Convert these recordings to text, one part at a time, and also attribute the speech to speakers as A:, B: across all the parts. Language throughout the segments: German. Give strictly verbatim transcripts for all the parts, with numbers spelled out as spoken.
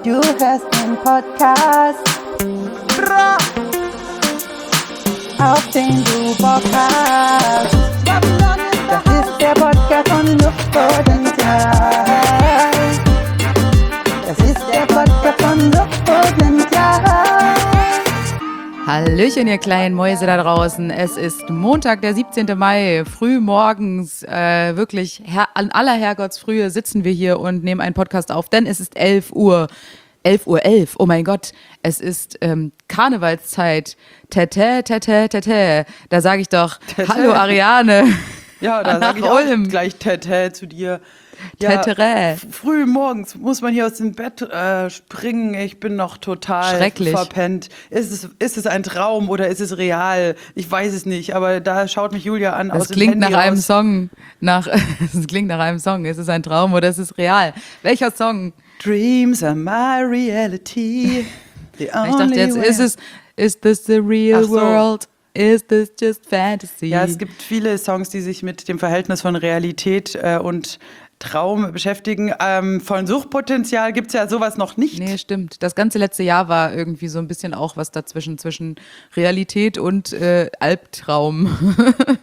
A: Du hörst den Podcast, Bra. Auf den du Bock hast. Das ist der Podcast von Suchtpotenzial. Das ist der Podcast von Suchtpotenzial.
B: Hallöchen, ihr kleinen Mäuse da draußen. Es ist Montag, der siebzehnten Mai, früh morgens, äh, wirklich her- an aller Herrgottsfrühe sitzen wir hier und nehmen einen Podcast auf, denn es ist elf Uhr. elf Uhr elf, oh mein Gott, es ist ähm, Karnevalszeit. Tete, tete, tete. Da sage ich doch,
C: Tete.
B: hallo Ariane.
C: Ja, da
B: Nach
C: sage ich auch
B: Ulm.
C: gleich Tete zu dir. Ja,
B: Tetere.
C: f- früh morgens muss man hier aus dem Bett äh, springen. Ich bin noch total
B: Schrecklich.
C: verpennt. Ist es, ist es ein Traum oder ist es real? Ich weiß es nicht, aber da schaut mich Julia an aus
B: Das
C: dem
B: klingt
C: Handy
B: nach einem
C: raus.
B: Song. Nach, das klingt nach einem Song. Ist es ein Traum oder ist es real? Welcher Song?
C: Dreams are my reality. The
B: Ich dachte
C: only
B: jetzt,
C: way.
B: ist es, is this the real
C: Ach so.
B: world? Is this just fantasy?
C: Ja, es gibt viele Songs, die sich mit dem Verhältnis von Realität äh, und Traum beschäftigen. Ähm, von Suchtpotenzial gibt es ja sowas noch nicht.
B: Nee, stimmt. Das ganze letzte Jahr war irgendwie so ein bisschen auch was dazwischen, zwischen Realität und äh, Albtraum.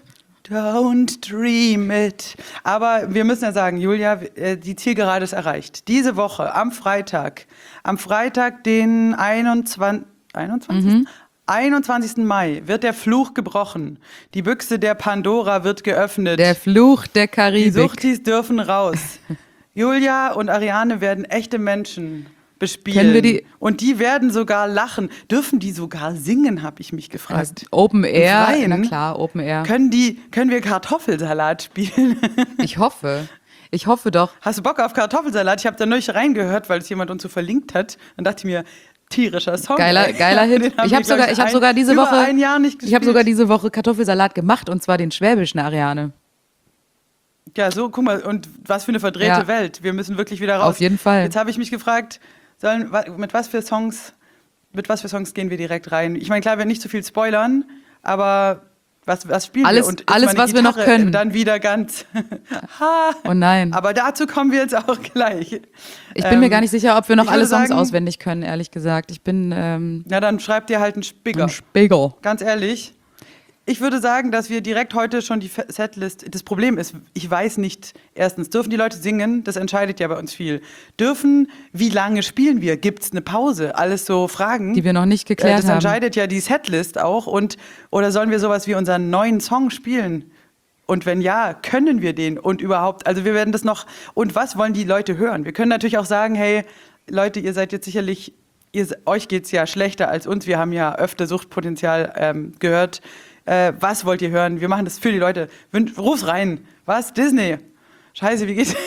C: Don't dream it. Aber wir müssen ja sagen, Julia, äh, die Zielgerade ist erreicht. Diese Woche, am Freitag, am Freitag, den einundzwanzigsten. einundzwanzigsten? einundzwanzigsten Mai wird der Fluch gebrochen. Die Büchse der Pandora wird geöffnet.
B: Der Fluch der
C: Die
B: Karibik.
C: Suchtis dürfen raus. Julia und Ariane werden echte Menschen bespielen.
B: Können wir die-
C: und die werden sogar lachen. Dürfen die sogar singen, habe ich mich gefragt.
B: Also Open Air,
C: Freien?
B: na klar, Open Air.
C: Können, die, können wir Kartoffelsalat spielen?
B: Ich hoffe. Ich hoffe doch.
C: Hast du Bock auf Kartoffelsalat? Ich habe da neulich reingehört, weil es jemand uns so verlinkt hat. Dann dachte ich mir, tierischer Song.
B: Geiler,
C: ey.
B: geiler
C: Den
B: Hit.
C: haben
B: Ich
C: wir,
B: habe sogar,
C: glaub
B: ich hab
C: ein-
B: sogar diese
C: über
B: Woche,
C: ein Jahr nicht
B: ich habe
C: gespielt.
B: sogar diese Woche Kartoffelsalat gemacht und zwar den schwäbischen Ariane.
C: Ja, so, guck mal, und was für eine verdrehte
B: Ja.
C: Welt. Wir müssen wirklich wieder raus.
B: Auf jeden Fall.
C: Jetzt habe ich mich gefragt, sollen, wa- mit was für Songs, mit was für Songs gehen wir direkt rein? Ich meine, klar, wir werden nicht zu viel spoilern, aber was, was spielen
B: Alles-
C: wir? Und ist
B: alles,
C: meine
B: was wir noch
C: Gitarre
B: können.
C: Dann wieder ganz. ha.
B: Oh nein.
C: Aber dazu kommen wir jetzt auch gleich.
B: Ich bin mir
C: Ähm,
B: gar nicht sicher, ob wir noch
C: ich
B: alle
C: würde
B: Songs
C: sagen-
B: auswendig können, ehrlich gesagt. Ich bin ähm,
C: Na, dann schreibt ihr halt einen Spigger.
B: ein Spiegel.
C: Ganz ehrlich, ich würde sagen, dass wir direkt heute schon die Fe- Setlist. Das Problem ist, ich weiß nicht, erstens, dürfen die Leute singen? Das entscheidet ja bei uns viel. Dürfen, wie lange spielen wir? Gibt es eine Pause? Alles so Fragen.
B: Die wir noch nicht
C: Äh,
B: geklärt
C: Das
B: haben.
C: entscheidet ja die Setlist auch. Und, oder sollen wir sowas wie unseren neuen Song spielen? Und wenn ja, können wir den? Und überhaupt, also wir werden das noch. Und was wollen die Leute hören? Wir können natürlich auch sagen, hey, Leute, ihr seid jetzt sicherlich, ihr, euch geht es ja schlechter als uns. Wir haben ja öfter Suchtpotenzial ähm, gehört. Äh, was wollt ihr hören? Wir machen das für die Leute. Wün- Ruf's rein. Was? Disney? Scheiße, wie geht's?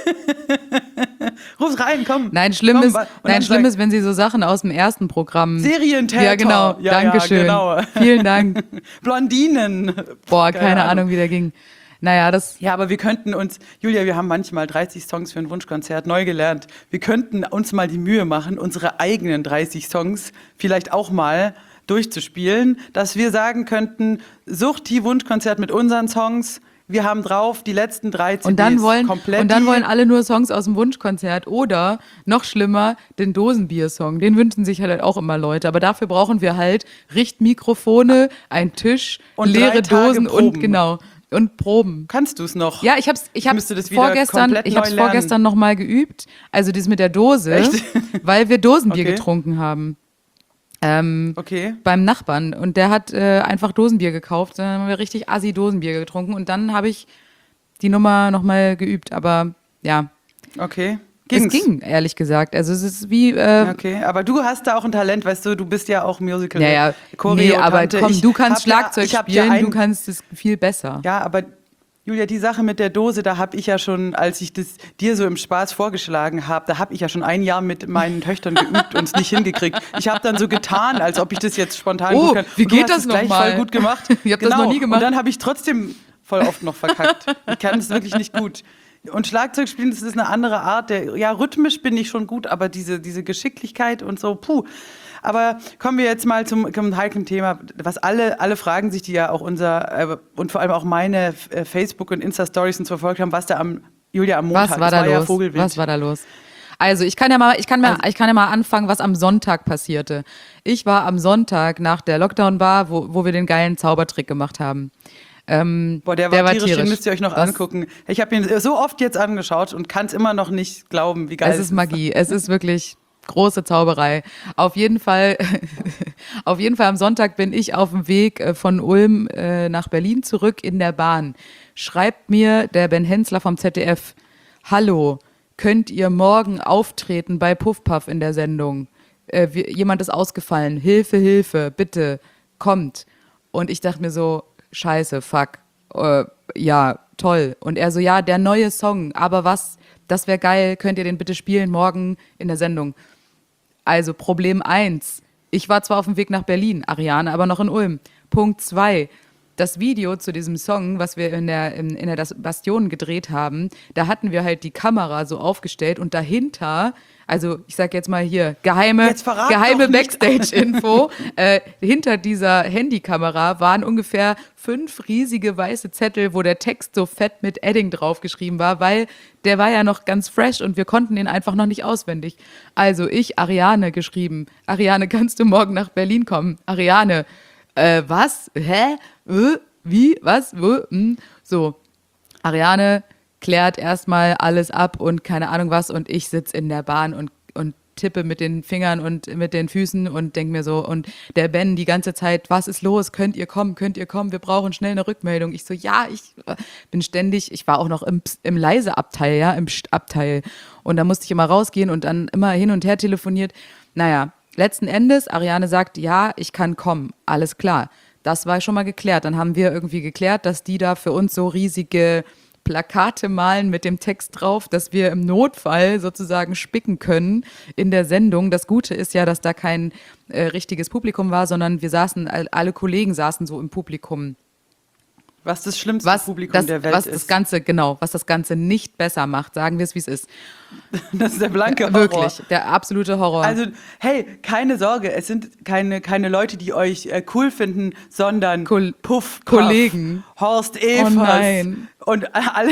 C: Ruf's rein, komm.
B: Nein, schlimm
C: komm,
B: ist,
C: wa- und
B: nein,
C: dann
B: schlimm
C: sag-
B: ist, wenn sie so Sachen aus dem ersten Programm.
C: Serientäter.
B: Ja, genau.
C: Ja,
B: Dankeschön.
C: Ja, genau.
B: Vielen Dank.
C: Blondinen.
B: Boah, keine, Ahnung, wie der ging. Naja, das.
C: Ja, aber wir könnten uns, Julia, wir haben manchmal dreißig Songs für ein Wunschkonzert neu gelernt. Wir könnten uns mal die Mühe machen, unsere eigenen dreißig Songs vielleicht auch mal durchzuspielen, dass wir sagen könnten, Suchti Wunschkonzert mit unseren Songs, wir haben drauf die letzten drei C Ds
B: Und dann wollen,
C: komplett.
B: und dann wollen alle nur Songs aus dem Wunschkonzert oder noch schlimmer, den Dosenbier-Song. Den wünschen sich halt auch immer Leute. Aber dafür brauchen wir halt Richtmikrofone, einen Tisch,
C: Und
B: leere
C: drei Tage
B: Dosen und
C: Proben.
B: genau. Und Proben.
C: Kannst du es noch?
B: Ja, ich hab's, ich hab's
C: müsste das wieder
B: vorgestern,
C: komplett
B: ich
C: neu
B: hab's
C: lernen.
B: vorgestern noch mal geübt. Also das mit der Dose,
C: Echt?
B: weil wir Dosenbier
C: Okay.
B: getrunken haben. Ähm,
C: Okay.
B: beim Nachbarn. Und der hat äh, einfach Dosenbier gekauft. Dann haben wir richtig assi Dosenbier getrunken. Und dann habe ich die Nummer noch mal geübt. Aber ja,
C: Okay.
B: es
C: Ging's?
B: ging, ehrlich gesagt. Also es ist wie, äh,
C: Ja, okay, aber du hast da auch ein Talent, weißt du, du bist ja auch Musical.
B: ja, ja,
C: Choreo,
B: nee, aber
C: Tante.
B: komm,
C: Ich
B: du kannst
C: hab ja-
B: Schlagzeug
C: ich hab ja
B: spielen,
C: ein-
B: du kannst es viel besser.
C: Ja, aber Julia, die Sache mit der Dose, da habe ich ja schon, als ich das dir so im Spaß vorgeschlagen habe, da habe ich ja schon ein Jahr mit meinen Töchtern geübt und es nicht hingekriegt. Ich habe dann so getan, als ob ich das jetzt spontan
B: Oh,
C: gut kann.
B: wie
C: Und du
B: geht
C: hast
B: das
C: es gleich
B: nochmal?
C: voll gut gemacht.
B: Ich hab das noch nie gemacht.
C: Und dann habe ich trotzdem voll oft noch verkackt. Ich kann es wirklich nicht gut. Und Schlagzeug spielen, das ist eine andere Art. Der, ja, rhythmisch bin ich schon gut, aber diese, diese Geschicklichkeit und so, puh. Aber kommen wir jetzt mal zum, zum heiklen Thema, was alle, alle fragen sich, die ja auch unser äh, und vor allem auch meine äh, Facebook- und Insta-Stories uns verfolgt haben, was da am Julia am Montag,
B: Was war
C: das
B: da
C: war ja
B: los?
C: Vogelwild.
B: Was war da los? Also ich kann ja mal, ich kann mal, ich kann ja mal anfangen, was am Sonntag passierte. Ich war am Sonntag nach der Lockdown-Bar, wo, wo wir den geilen Zaubertrick gemacht haben. Ähm,
C: Boah, der war,
B: der war
C: tierisch, den
B: tierisch.
C: müsst ihr euch noch
B: Was?
C: angucken. Ich habe ihn so oft jetzt angeschaut und kann es immer noch nicht glauben, wie geil
B: Es ist Magie. Es ist wirklich große Zauberei. Auf jeden Fall, auf jeden Fall am Sonntag bin ich auf dem Weg äh, von Ulm äh, nach Berlin zurück in der Bahn. Schreibt mir der Ben Hensler vom Z D F: Hallo, könnt ihr morgen auftreten bei Puff Puff in der Sendung? Äh, wir, jemand ist ausgefallen. Hilfe, Hilfe, bitte, kommt. Und ich dachte mir so, scheiße, fuck, äh, ja, toll. Und er so, ja, der neue Song, aber was, das wäre geil, könnt ihr den bitte spielen morgen in der Sendung? Also Problem eins, ich war zwar auf dem Weg nach Berlin, Ariane aber noch in Ulm. Punkt zwei, das Video zu diesem Song, was wir in der, in, in der Bastion gedreht haben, da hatten wir halt die Kamera so aufgestellt und dahinter, also ich sag jetzt mal hier, geheime,
C: Jetzt verrat
B: geheime
C: doch nicht.
B: Backstage-Info, äh, hinter dieser Handykamera waren ungefähr fünf riesige weiße Zettel, wo der Text so fett mit Edding draufgeschrieben war, weil der war ja noch ganz fresh und wir konnten ihn einfach noch nicht auswendig. Also ich, Ariane, geschrieben, Ariane, kannst du morgen nach Berlin kommen? Ariane, äh, was? Hä? Äh, wie? Was? Wo? Hm? So, Ariane klärt erstmal alles ab und keine Ahnung was und ich sitze in der Bahn und, und tippe mit den Fingern und mit den Füßen und denke mir so, und der Ben die ganze Zeit, was ist los? Könnt ihr kommen? Könnt ihr kommen? Wir brauchen schnell eine Rückmeldung. Ich so, ja, ich bin ständig, ich war auch noch im, im leise Abteil, ja, im Psst-Abteil. Und da musste ich immer rausgehen und dann immer hin und her telefoniert. Naja, letzten Endes, Ariane sagt, ja, ich kann kommen, alles klar. Das war schon mal geklärt. Dann haben wir irgendwie geklärt, dass die da für uns so riesige Plakate malen mit dem Text drauf, dass wir im Notfall sozusagen spicken können in der Sendung. Das Gute ist ja, dass da kein äh, richtiges Publikum war, sondern wir saßen, alle Kollegen saßen so im Publikum.
C: Was das schlimmste
B: Was,
C: Publikum
B: das,
C: der Welt
B: was
C: ist.
B: das Ganze, genau, was das Ganze nicht besser macht, sagen wir es, wie es ist.
C: Das ist der blanke Horror.
B: Wirklich, der absolute Horror.
C: Also, hey, keine Sorge, es sind keine, keine Leute, die euch äh, cool finden, sondern
B: Kol-
C: Puff, Puff,
B: Kollegen.
C: Horst Evers.
B: Oh nein.
C: Und alle,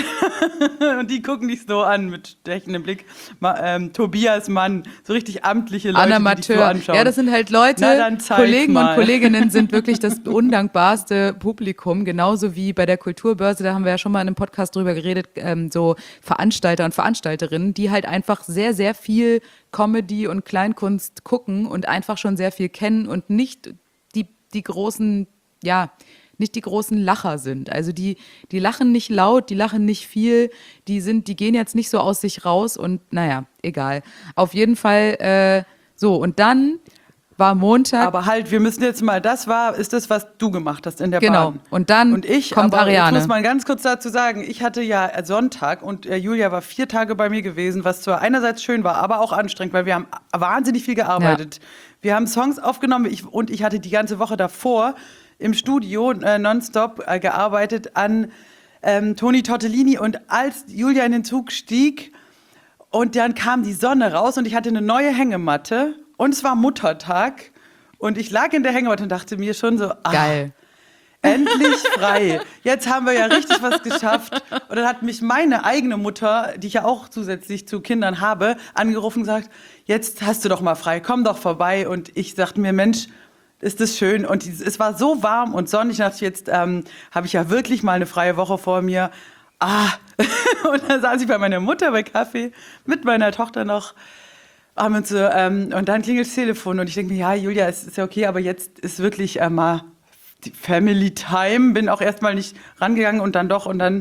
C: und die gucken dich so an mit stechendem Blick. Ma, ähm, Tobias Mann, so richtig amtliche Leute,
B: Anna
C: die dich so
B: Mateur.
C: anschauen.
B: Ja, das sind halt Leute,
C: Na, dann zeig
B: Kollegen
C: mal.
B: und Kolleginnen sind wirklich das undankbarste Publikum, genauso wie bei der Kulturbörse, da haben wir ja schon mal in einem Podcast drüber geredet, ähm, so Veranstalter und Veranstalterinnen, die halt einfach sehr, sehr viel Comedy und Kleinkunst gucken und einfach schon sehr viel kennen und nicht die, die großen, ja, nicht die großen Lacher sind. Also die, die lachen nicht laut, die lachen nicht viel, die sind, die gehen jetzt nicht so aus sich raus und naja, egal. Auf jeden Fall äh, so, und dann war Montag.
C: Aber halt, wir müssen jetzt mal, das war, ist das, was du gemacht hast in der
B: Genau.
C: Bahn.
B: Und dann
C: und ich,
B: kommt
C: aber
B: Ariane.
C: Ich muss mal ganz kurz dazu sagen, ich hatte ja Sonntag und äh, Julia war vier Tage bei mir gewesen, was zwar einerseits schön war, aber auch anstrengend, weil wir haben wahnsinnig viel gearbeitet. Ja. Wir haben Songs aufgenommen ich, und ich hatte die ganze Woche davor im Studio äh, nonstop äh, gearbeitet an ähm, Toni Tortellini, und als Julia in den Zug stieg und dann kam die Sonne raus und ich hatte eine neue Hängematte und es war Muttertag und ich lag in der Hängematte und dachte mir schon so, ah,
B: geil.
C: Endlich frei. Jetzt haben wir ja richtig was geschafft. Und dann hat mich meine eigene Mutter, die ich ja auch zusätzlich zu Kindern habe, angerufen und gesagt, jetzt hast du doch mal frei, komm doch vorbei. Und ich dachte mir, Mensch, ist das schön. Und es war so warm und sonnig. Ich dachte, jetzt ähm, habe ich ja wirklich mal eine freie Woche vor mir. Ah, und dann saß ich bei meiner Mutter bei Kaffee mit meiner Tochter noch. Haben uns so, ähm, und dann klingelt das Telefon und ich denke mir, ja, Julia, es ist ja okay, aber jetzt ist wirklich äh, mal die Family Time. Bin auch erstmal nicht rangegangen und dann doch und dann,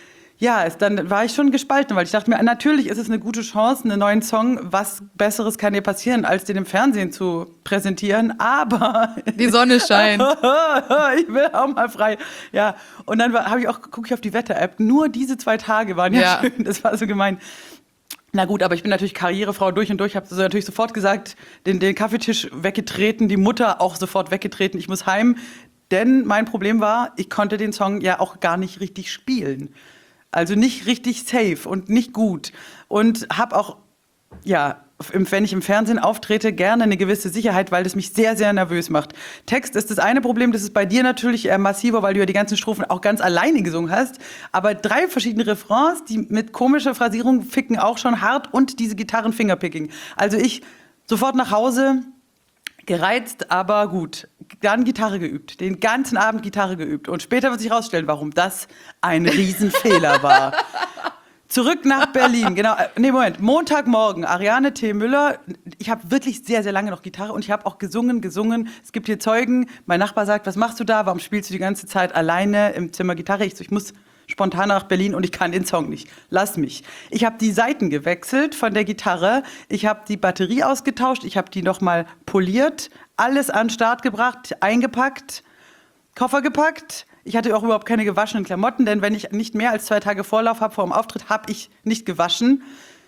C: ja, es, dann war ich schon gespalten, weil ich dachte mir, natürlich ist es eine gute Chance, einen neuen Song, was Besseres kann dir passieren, als den im Fernsehen zu präsentieren, aber
B: Die Sonne scheint.
C: ich will auch mal frei. Ja, und dann habe ich auch, gucke ich auf die Wetter-App, nur diese zwei Tage waren ja,
B: Ja.
C: schön, das war so gemein. Na gut, aber ich bin natürlich Karrierefrau durch und durch, habe so natürlich sofort gesagt, den, den Kaffeetisch weggetreten, die Mutter auch sofort weggetreten, ich muss heim, denn mein Problem war, ich konnte den Song ja auch gar nicht richtig spielen. Also nicht richtig safe und nicht gut und habe auch ja, wenn ich im Fernsehen auftrete, gerne eine gewisse Sicherheit, weil das mich sehr, sehr nervös macht. Text ist das eine Problem, das ist bei dir natürlich äh, massiver, weil du ja die ganzen Strophen auch ganz alleine gesungen hast. Aber drei verschiedene Refrains, die mit komischer Phrasierung ficken auch schon hart und diese Gitarren-Fingerpicking. Also ich sofort nach Hause, gereizt, aber gut. Dann Gitarre geübt, den ganzen Abend Gitarre geübt. Und später wird sich herausstellen, warum das ein Riesenfehler war. Zurück nach Berlin, genau. Nee, Moment. Montagmorgen, Ariane T. Müller. Ich habe wirklich sehr, sehr lange noch Gitarre und ich habe auch gesungen, gesungen. Es gibt hier Zeugen. Mein Nachbar sagt, was machst du da? Warum spielst du die ganze Zeit alleine im Zimmer Gitarre? Ich so, ich muss spontan nach Berlin und ich kann den Song nicht. Lass mich. Ich habe die Saiten gewechselt von der Gitarre. Ich habe die Batterie ausgetauscht. Ich habe die nochmal poliert. Alles an den Start gebracht, eingepackt, Koffer gepackt. Ich hatte auch überhaupt keine gewaschenen Klamotten, denn wenn ich nicht mehr als zwei Tage Vorlauf habe vor dem Auftritt, habe ich nicht gewaschen.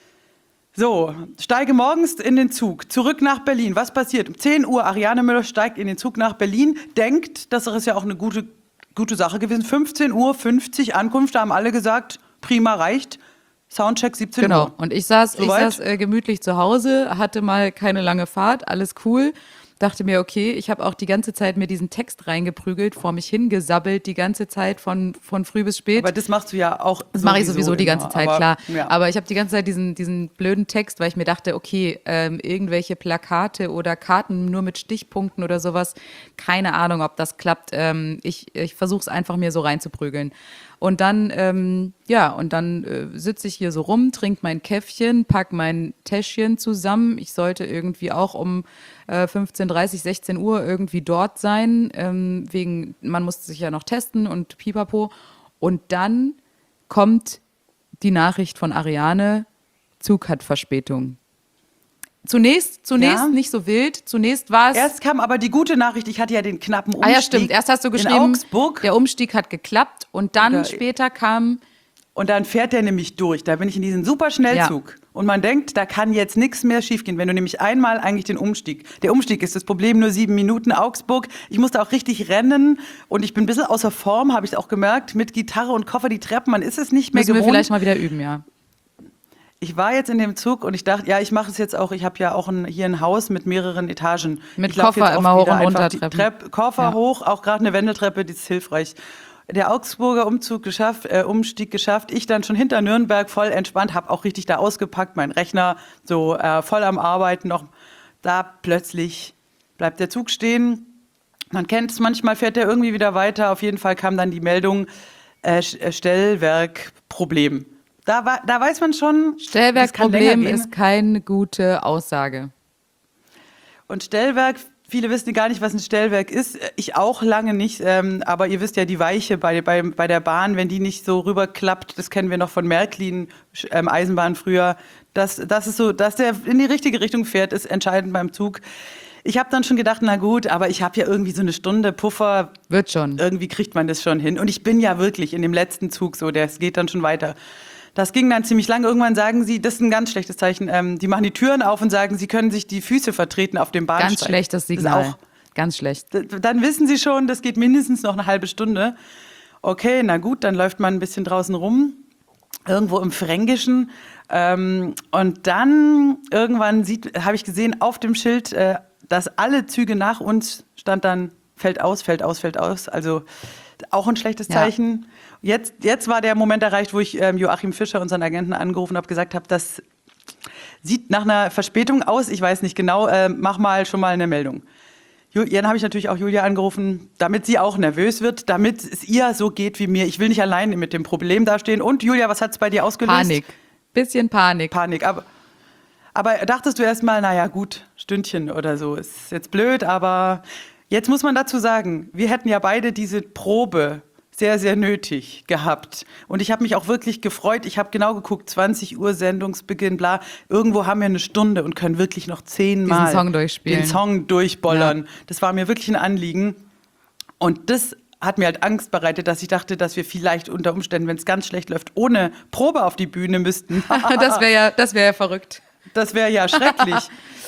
C: So, steige morgens in den Zug, zurück nach Berlin. Was passiert? Um zehn Uhr, Ariane Müller steigt in den Zug nach Berlin, denkt, das ist ja auch eine gute, gute Sache gewesen. fünfzehn Uhr fünfzig Ankunft, da haben alle gesagt, prima, reicht. Soundcheck siebzehn Uhr.
B: Genau, und ich saß, ich
C: Soweit?
B: saß äh, gemütlich zu Hause, hatte mal keine lange Fahrt, alles cool. Dachte mir, okay, ich habe auch die ganze Zeit mir diesen Text reingeprügelt, vor mich hingesabbelt, die ganze Zeit von, von früh bis spät.
C: Aber das machst du ja auch
B: Das mache ich sowieso die ganze
C: immer,
B: Zeit,
C: aber,
B: klar.
C: Ja.
B: Aber ich habe die ganze Zeit diesen, diesen blöden Text, weil ich mir dachte, okay, ähm, irgendwelche Plakate oder Karten nur mit Stichpunkten oder sowas, keine Ahnung, ob das klappt. Ähm, ich ich versuche es einfach mir so reinzuprügeln. Und dann, ähm, ja, und dann äh, sitze ich hier so rum, trinke mein Käffchen, pack mein Täschchen zusammen. Ich sollte irgendwie auch um äh, fünfzehn Uhr dreißig, sechzehn Uhr irgendwie dort sein, ähm, wegen, man musste sich ja noch testen und pipapo. Und dann kommt die Nachricht von Ariane, Zug hat Verspätung. Zunächst, zunächst
C: Ja.
B: nicht so wild. Zunächst war es.
C: Erst kam aber die gute Nachricht, ich hatte ja den knappen Umstieg.
B: Ah ja, stimmt. Erst hast du
C: in
B: geschrieben,
C: Augsburg.
B: der Umstieg hat geklappt und dann
C: Oder-
B: später kam,
C: Und dann fährt der nämlich durch. Da bin ich in diesen Superschnellzug.
B: Ja.
C: Und man denkt, da kann jetzt nichts mehr schiefgehen, wenn du nämlich einmal eigentlich den Umstieg. Der Umstieg ist das Problem, nur sieben Minuten Augsburg. Ich musste auch richtig rennen und ich bin ein bisschen außer Form, habe ich auch gemerkt, mit Gitarre und Koffer die Treppen. Man ist es nicht mehr
B: müssen wir
C: gewohnt.
B: vielleicht mal wieder üben, ja.
C: Ich war jetzt in dem Zug und ich dachte, ja, ich mache es jetzt auch. Ich habe ja auch ein, hier ein Haus mit mehreren Etagen.
B: Mit
C: ich lauf
B: Koffer
C: jetzt
B: immer
C: oft
B: hoch
C: wieder
B: und
C: einfach
B: runter
C: die
B: Treppen.
C: Trepp, Koffer
B: Ja.
C: hoch, auch gerade eine Wendeltreppe, die ist hilfreich. Der Augsburger Umzug geschafft, äh, Umstieg geschafft. Ich dann schon hinter Nürnberg voll entspannt, habe auch richtig da ausgepackt, mein Rechner so äh, voll am Arbeiten noch. Da plötzlich bleibt der Zug stehen. Man kennt es, manchmal fährt der irgendwie wieder weiter. Auf jeden Fall kam dann die Meldung, äh, Stellwerkproblem. Da, war, da weiß man schon, das kann
B: Stellwerkproblem
C: länger gehen.
B: ist keine gute Aussage.
C: Und Stellwerk, viele wissen gar nicht, was ein Stellwerk ist. Ich auch lange nicht. Ähm, aber ihr wisst ja, die Weiche bei, bei, bei der Bahn, wenn die nicht so rüberklappt, das kennen wir noch von Märklin, ähm, Eisenbahn früher, dass, das ist so, dass der in die richtige Richtung fährt, ist entscheidend beim Zug. Ich habe dann schon gedacht, na gut, aber ich habe ja irgendwie so eine Stunde Puffer.
B: Wird schon.
C: Irgendwie kriegt man das schon hin. Und ich bin ja wirklich in dem letzten Zug so, das geht dann schon weiter. Das ging dann ziemlich lange. Irgendwann sagen sie, das ist ein ganz schlechtes Zeichen, ähm, die machen die Türen auf und sagen, sie können sich die Füße vertreten auf dem Bahnsteig.
B: Ganz schlechtes
C: Das ist
B: Signal.
C: auch,
B: Ganz schlecht.
C: d- dann wissen sie schon, das geht mindestens noch eine halbe Stunde. Okay, na gut, dann läuft man ein bisschen draußen rum, irgendwo im Fränkischen. Ähm, und dann irgendwann habe ich gesehen auf dem Schild, äh, dass alle Züge nach uns stand dann, fällt aus, fällt aus, fällt aus. Also auch ein schlechtes
B: Ja.
C: Zeichen. Jetzt, jetzt war der Moment erreicht, wo ich ähm, Joachim Fischer, unseren Agenten, angerufen habe, gesagt habe, das sieht nach einer Verspätung aus. Ich weiß nicht genau, äh, mach mal schon mal eine Meldung. Ju- Dann habe ich natürlich auch Julia angerufen, damit sie auch nervös wird, damit es ihr so geht wie mir. Ich will nicht alleine mit dem Problem dastehen. Und Julia, was hat es bei dir ausgelöst?
B: Panik. Bisschen Panik.
C: Panik. Aber, aber dachtest du erst mal, naja gut, Stündchen oder so, ist jetzt blöd, aber jetzt muss man dazu sagen, wir hätten ja beide diese Probe sehr, sehr nötig gehabt. Und ich habe mich auch wirklich gefreut. Ich habe genau geguckt, zwanzig Uhr Sendungsbeginn, bla. Irgendwo haben wir eine Stunde und können wirklich noch zehnmal
B: Diesen Song durchspielen.
C: den Song durchbollern.
B: Ja.
C: Das war mir wirklich ein Anliegen. Und das hat mir halt Angst bereitet, dass ich dachte, dass wir vielleicht unter Umständen, wenn es ganz schlecht läuft, ohne Probe auf die Bühne müssten.
B: Das wäre ja, das wär ja verrückt.
C: Das wäre ja schrecklich.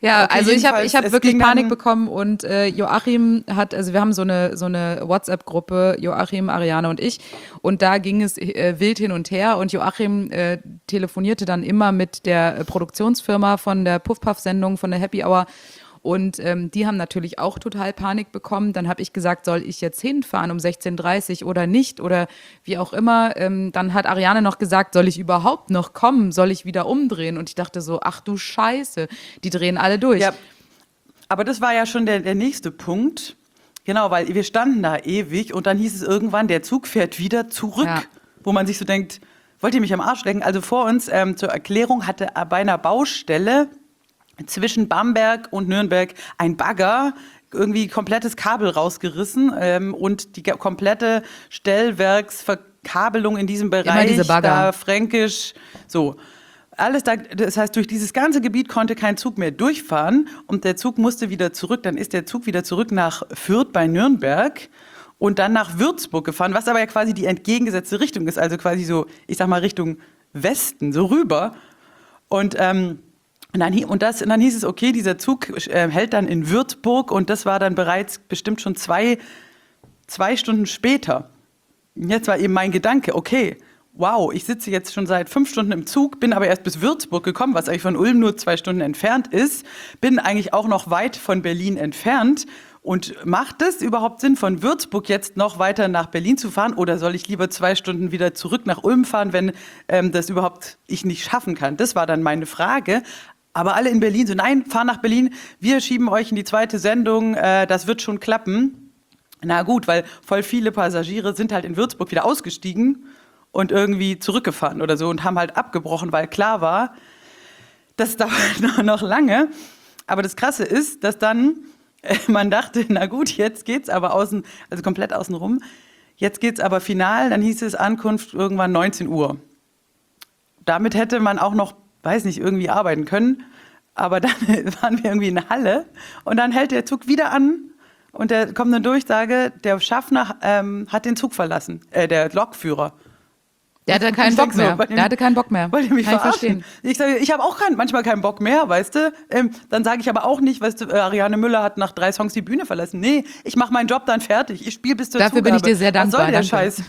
B: Ja,
C: Okay,
B: also ich habe
C: jedenfalls,
B: ich hab
C: es
B: wirklich
C: ging
B: Panik
C: dann-
B: bekommen und äh, Joachim hat, also wir haben so eine, so eine WhatsApp-Gruppe, Joachim, Ariane und ich, und da ging es äh, wild hin und her und Joachim äh, telefonierte dann immer mit der äh, Produktionsfirma von der Puff-Puff-Sendung, von der Happy Hour. Und ähm, die haben natürlich auch total Panik bekommen. Dann habe ich gesagt, soll ich jetzt hinfahren um sechzehn Uhr dreißig oder nicht oder wie auch immer. Ähm, dann hat Ariane noch gesagt, soll ich überhaupt noch kommen? Soll ich wieder umdrehen? Und ich dachte so, ach du Scheiße, die drehen alle durch.
C: Ja, aber das war ja schon der, der nächste Punkt. Genau, weil wir standen da ewig und dann hieß es irgendwann, der Zug fährt wieder zurück.
B: Ja.
C: Wo man sich so denkt, wollt ihr mich am Arsch lecken? Also vor uns, ähm, zur Erklärung, hatte bei einer Baustelle zwischen Bamberg und Nürnberg ein Bagger irgendwie komplettes Kabel rausgerissen ähm, und die ge- komplette Stellwerksverkabelung in diesem Bereich,
B: diese Bagger.
C: da fränkisch, so. Alles da, das heißt, durch dieses ganze Gebiet konnte kein Zug mehr durchfahren und der Zug musste wieder zurück. Dann ist der Zug wieder zurück nach Fürth bei Nürnberg und dann nach Würzburg gefahren, was aber ja quasi die entgegengesetzte Richtung ist, also quasi so, ich sag mal, Richtung Westen, so rüber. Und ähm, Und dann, hi- und, das, und dann hieß es, okay, dieser Zug äh, hält dann in Würzburg und das war dann bereits bestimmt schon zwei, zwei Stunden später. Und jetzt war eben mein Gedanke, okay, wow, ich sitze jetzt schon seit fünf Stunden im Zug, bin aber erst bis Würzburg gekommen, was eigentlich von Ulm nur zwei Stunden entfernt ist, bin eigentlich auch noch weit von Berlin entfernt. Und macht es überhaupt Sinn, von Würzburg jetzt noch weiter nach Berlin zu fahren oder soll ich lieber zwei Stunden wieder zurück nach Ulm fahren, wenn ähm, das überhaupt ich nicht schaffen kann? Das war dann meine Frage. Aber alle in Berlin so, nein, fahr nach Berlin, wir schieben euch in die zweite Sendung, äh, das wird schon klappen. Na gut, weil voll viele Passagiere sind halt in Würzburg wieder ausgestiegen und irgendwie zurückgefahren oder so und haben halt abgebrochen, weil klar war, das dauert noch, noch lange. Aber das Krasse ist, dass dann äh, man dachte, na gut, jetzt geht's aber außen, also komplett außen rum, jetzt geht's aber final, dann hieß es Ankunft irgendwann neunzehn Uhr. Damit hätte man auch noch, weiß nicht, irgendwie arbeiten können. Aber dann waren wir irgendwie in der Halle und dann hält der Zug wieder an und da kommt eine Durchsage, der Schaffner ähm, hat den Zug verlassen, äh, der Lokführer.
B: Der hatte keinen
C: Ich
B: Bock
C: denk so,
B: mehr.
C: wollt ihr
B: Der hatte keinen Bock mehr.
C: Wollt ihr mich
B: Kann ich
C: verarschen?
B: verstehen.
C: Ich sage, ich habe auch kein, manchmal keinen Bock mehr, weißt du? Ähm, dann sage ich aber auch nicht, weißt du, äh, Ariane Müller hat nach drei Songs die Bühne verlassen. Nee, ich mache meinen Job dann fertig. Ich spiele bis zur
B: Dafür
C: Zugabe.
B: bin ich dir sehr dankbar,
C: Was soll der
B: danke.
C: Scheiß?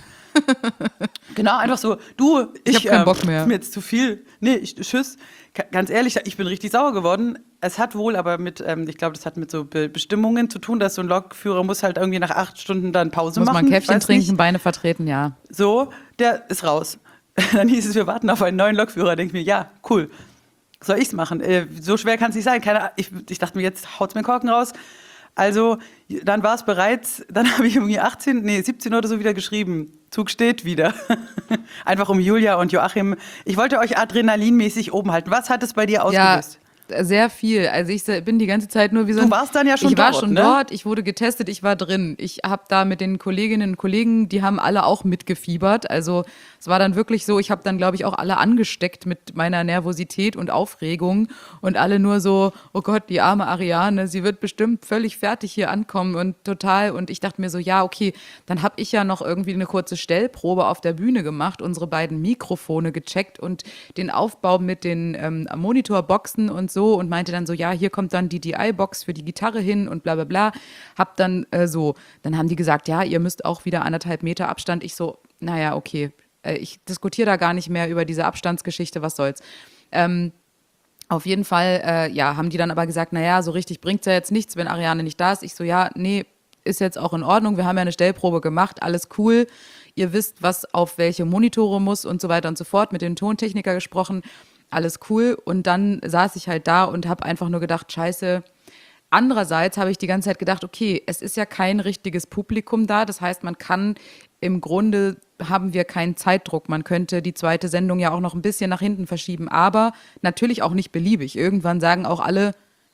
C: Genau, einfach so, du, ich,
B: hab keinen Bock mehr.
C: Ist mir jetzt zu viel. Nee, ich, tschüss. Ka- Ganz ehrlich, ich bin richtig sauer geworden. Es hat wohl aber mit, ähm, ich glaube, das hat mit so Be Bestimmungen zu tun, dass so ein Lokführer muss halt irgendwie nach acht Stunden dann Pause
B: Muss
C: machen.
B: man
C: Ich
B: Käffchen
C: weiß
B: trinken,
C: nicht.
B: Beine vertreten, ja.
C: So, der ist raus. Dann hieß es, wir warten auf einen neuen Lokführer. Denke ich mir, ja, cool. Soll ich's machen? Äh, so schwer kann es nicht sein. Keine, Ahnung. ich, ich dachte mir, jetzt haut's mir den Korken raus. Also, dann war es bereits, dann habe ich irgendwie achtzehn, nee, siebzehn Uhr oder so wieder geschrieben. Zug steht wieder. Einfach um Julia und Joachim. Ich wollte euch adrenalinmäßig oben halten. Was hat es bei dir ausgelöst?
B: Ja, sehr viel. Also ich bin die ganze Zeit nur wie so ein...
C: Du warst dann ja schon
B: Ich war
C: dort,
B: schon
C: ne?
B: dort, ich wurde getestet, ich war drin. Ich habe da mit den Kolleginnen und Kollegen, die haben alle auch mitgefiebert. Also es war dann wirklich so, ich habe dann, glaube ich, auch alle angesteckt mit meiner Nervosität und Aufregung und alle nur so, oh Gott, die arme Ariane, sie wird bestimmt völlig fertig hier ankommen und total. Und ich dachte mir so, ja, okay, dann habe ich ja noch irgendwie eine kurze Stellprobe auf der Bühne gemacht, unsere beiden Mikrofone gecheckt und den Aufbau mit den ähm, Monitorboxen und so und meinte dann so, ja, hier kommt dann die D I-Box für die Gitarre hin und bla bla bla. Hab dann äh, so, dann haben die gesagt, ja, ihr müsst auch wieder anderthalb Meter Abstand. Ich so, naja, okay, äh, ich diskutiere da gar nicht mehr über diese Abstandsgeschichte, was soll's. Ähm, auf jeden Fall, äh, ja, haben die dann aber gesagt, naja, so richtig bringt's ja jetzt nichts, wenn Ariane nicht da ist. Ich so, ja, nee, ist jetzt auch in Ordnung. Wir haben ja eine Stellprobe gemacht, alles cool. Ihr wisst, was auf welche Monitore muss und so weiter und so fort. Mit dem Tontechniker gesprochen, alles cool. Und dann saß ich halt da und habe einfach nur gedacht, scheiße. Andererseits habe ich die ganze Zeit gedacht, okay, es ist ja kein richtiges Publikum da. Das heißt, man kann im Grunde, haben wir keinen Zeitdruck. Man könnte die zweite Sendung ja auch noch ein bisschen nach hinten verschieben. Aber natürlich auch nicht beliebig. Irgendwann sagen auch alle,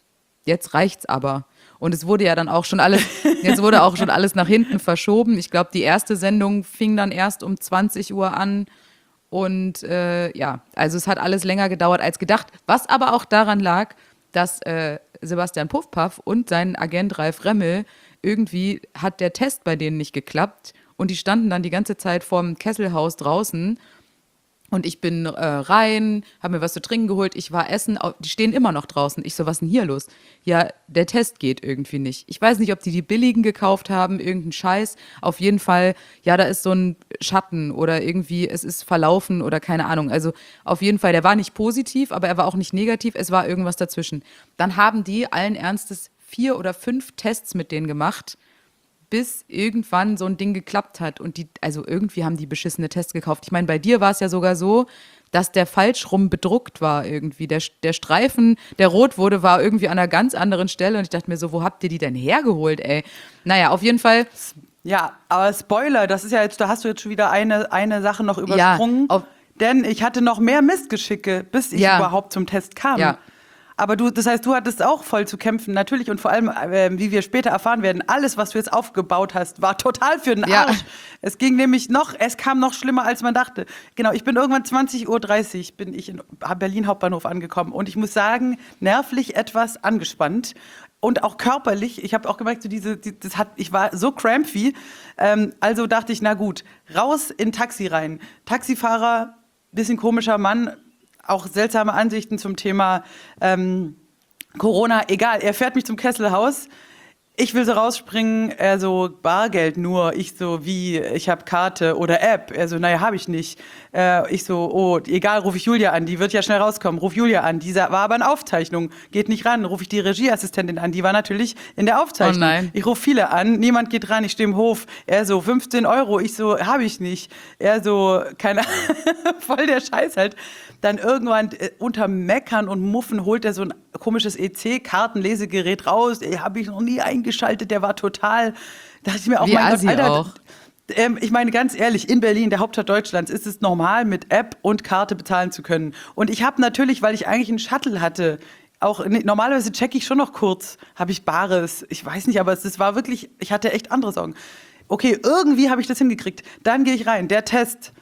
B: jetzt reicht's aber. Und es wurde ja dann auch schon alles, jetzt wurde auch schon alles nach hinten verschoben. Ich glaube, die erste Sendung fing dann erst um zwanzig Uhr an. Und äh, ja, also es hat alles länger gedauert als gedacht. Was aber auch daran lag, dass äh, Sebastian Puffpaff und sein Agent Ralf Remmel, irgendwie hat der Test bei denen nicht geklappt. Und die standen dann die ganze Zeit vorm Kesselhaus draußen Und ich bin äh, rein, habe mir was zu trinken geholt, ich war essen, au- die stehen immer noch draußen. Ich so, was ist denn hier los? Ja, der Test geht irgendwie nicht. Ich weiß nicht, ob die die billigen gekauft haben, irgendeinen Scheiß. Auf jeden Fall, ja, da ist so ein Schatten oder irgendwie, es ist verlaufen oder keine Ahnung. Also auf jeden Fall, der war nicht positiv, aber er war auch nicht negativ, es war irgendwas dazwischen. Dann haben die allen Ernstes vier oder fünf Tests mit denen gemacht, bis irgendwann so ein Ding geklappt hat. Und die, also irgendwie haben die beschissene Tests gekauft. Ich meine, bei dir war es ja sogar so, dass der falsch rum bedruckt war irgendwie. Der, der Streifen, der rot wurde, war irgendwie an einer ganz anderen Stelle. Und ich dachte mir so, wo habt ihr die denn hergeholt, ey? Naja, auf jeden Fall.
C: Ja, aber Spoiler, das ist ja jetzt, da hast du jetzt schon wieder eine, eine Sache noch übersprungen.
B: Ja, auf,
C: denn ich hatte noch mehr Missgeschicke, bis ich
B: Ja.
C: überhaupt zum Test kam.
B: Ja.
C: Aber du, das heißt, du hattest auch voll zu kämpfen, natürlich. Und vor allem, äh, wie wir später erfahren werden, alles, was du jetzt aufgebaut hast, war total für den
B: Ja.
C: Arsch. Es ging nämlich noch, es kam noch schlimmer, als man dachte. Genau, ich bin irgendwann zwanzig Uhr dreißig bin ich in Berlin Hauptbahnhof angekommen. Und ich muss sagen, nervlich etwas angespannt. Und auch körperlich, ich habe auch gemerkt, so diese, die, das hat, ich war so crampy. Ähm, also dachte ich, na gut, raus in Taxi rein. Taxifahrer, bisschen komischer Mann, auch seltsame Ansichten zum Thema ähm, Corona. Egal, er fährt mich zum Kesselhaus. Ich will so rausspringen, er so, Bargeld nur. Ich so, wie, ich habe Karte oder App. Er so, naja, habe ich nicht. Äh, ich so, oh, egal, rufe ich Julia an, die wird ja schnell rauskommen. Ruf Julia an, die war aber in Aufzeichnung, geht nicht ran. Rufe ich die Regieassistentin an, die war natürlich in der Aufzeichnung.
B: Oh nein.
C: Ich rufe viele an, niemand geht ran, ich stehe im Hof. Er so, fünfzehn Euro. Ich so, habe ich nicht. Er so, keine voll der Scheiß halt. Dann irgendwann äh, unter Meckern und Muffen holt er so ein komisches E C-Kartenlesegerät raus. Äh, habe ich noch nie eingeschaltet, der war total, da dachte ich mir auch,
B: Wie
C: mein
B: assi
C: Gott, Alter,
B: auch.
C: ähm, ich meine ganz ehrlich, in Berlin, der Hauptstadt Deutschlands, ist es normal, mit App und Karte bezahlen zu können. Und ich habe natürlich, weil ich eigentlich einen Shuttle hatte, auch nee, normalerweise checke ich schon noch kurz, habe ich Bares, ich weiß nicht, aber es, es war wirklich, ich hatte echt andere Sorgen. Okay, irgendwie habe ich das hingekriegt. Dann gehe ich rein, der Test.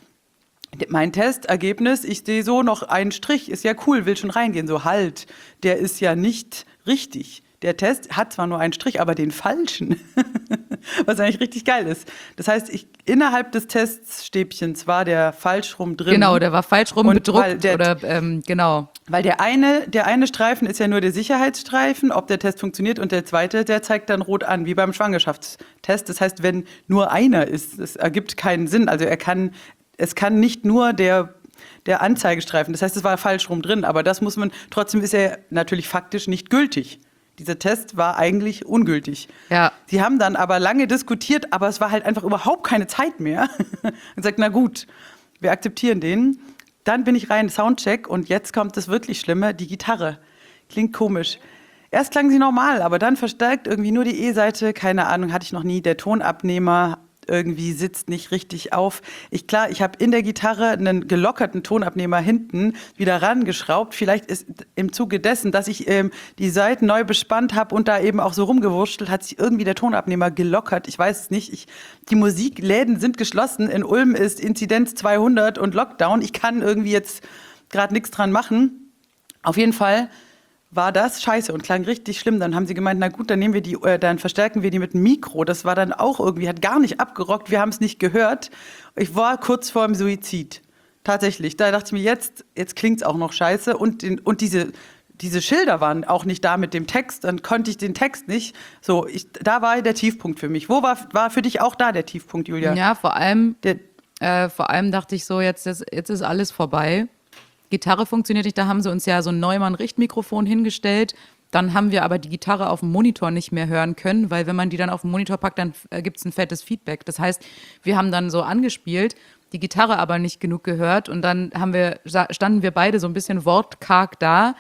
C: Mein Testergebnis, ich sehe so noch einen Strich, ist ja cool, will schon reingehen. So, halt, der ist ja nicht richtig. Der Test hat zwar nur einen Strich, aber den falschen. Was eigentlich richtig geil ist. Das heißt, ich, innerhalb des Teststäbchens war der falsch rum drin.
B: Genau, der war falsch rum
C: Und
B: bedruckt
C: weil der-
B: oder ähm, genau.
C: Weil der eine, der eine Streifen ist ja nur der Sicherheitsstreifen, ob der Test funktioniert, und der zweite, der zeigt dann rot an, wie beim Schwangerschaftstest. Das heißt, wenn nur einer ist, das ergibt keinen Sinn. Also er kann, es kann nicht nur der, der Anzeigestreifen, das heißt, es war falsch rum drin, aber das muss man, trotzdem ist er natürlich faktisch nicht gültig. Dieser Test war eigentlich ungültig.
B: Ja.
C: Sie haben dann aber lange diskutiert, aber es war halt einfach überhaupt keine Zeit mehr. Und sagt, na gut, wir akzeptieren den. Dann bin ich rein, Soundcheck, und jetzt kommt das wirklich Schlimme, die Gitarre. Klingt komisch. Erst klang sie normal, aber dann verstärkt irgendwie nur die E-Seite, keine Ahnung, hatte ich noch nie. Der Tonabnehmer irgendwie sitzt nicht richtig auf. Ich, klar, ich habe in der Gitarre einen gelockerten Tonabnehmer hinten wieder rangeschraubt. Vielleicht ist im Zuge dessen, dass ich ähm, die Seiten neu bespannt habe und da eben auch so rumgewurschtelt, hat sich irgendwie der Tonabnehmer gelockert. Ich weiß es nicht. Ich, die Musikläden sind geschlossen. In Ulm ist Inzidenz zweihundert und Lockdown. Ich kann irgendwie jetzt gerade nichts dran machen. Auf jeden Fall war das scheiße und klang richtig schlimm. Dann haben sie gemeint, na gut, dann nehmen wir die, äh, dann verstärken wir die mit dem Mikro. Das war dann auch irgendwie, hat gar nicht abgerockt, wir haben es nicht gehört. Ich war kurz vor dem Suizid. Tatsächlich. Da dachte ich mir, jetzt, jetzt klingt es auch noch scheiße. Und, den, und diese, diese Schilder waren auch nicht da mit dem Text. Dann konnte ich den Text nicht. So, ich, da war der Tiefpunkt für mich. Wo war, war für dich auch da der Tiefpunkt, Julia?
B: Ja, vor allem,
C: Der,
B: äh, vor allem dachte ich so, jetzt, ist- jetzt ist alles vorbei. Gitarre funktioniert nicht, da haben sie uns ja so ein Neumann-Richtmikrofon hingestellt. Dann haben wir aber die Gitarre auf dem Monitor nicht mehr hören können, weil wenn man die dann auf den Monitor packt, dann äh, gibt es ein fettes Feedback. Das heißt, wir haben dann so angespielt, die Gitarre aber nicht genug gehört, und dann haben wir, standen wir beide so ein bisschen wortkarg da.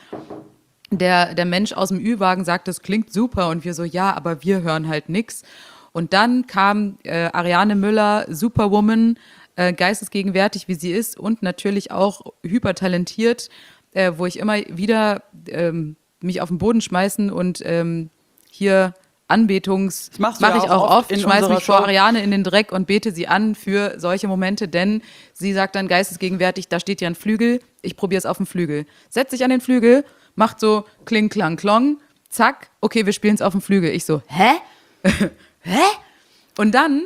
B: Der, der Mensch aus dem Ü-Wagen sagt, das klingt super, und wir so, ja, aber wir hören halt nix. Und dann kam äh, Ariane Müller, Superwoman, äh, geistesgegenwärtig, wie sie ist, und natürlich auch hypertalentiert, äh, wo ich immer wieder ähm, mich auf den Boden schmeißen und ähm, hier Anbetungs...
C: Das machst du
B: Mache
C: ja
B: ich
C: auch
B: auch
C: oft
B: oft,
C: in
B: schmeiß
C: unserer
B: mich vor
C: Show.
B: Ariane in den Dreck und bete sie an für solche Momente, denn sie sagt dann geistesgegenwärtig, da steht ja ein Flügel, ich probiere es auf dem Flügel. Setz dich an den Flügel, macht so kling, klang, klong, zack, okay, wir spielen es auf dem Flügel. Ich so, hä? Hä? Und dann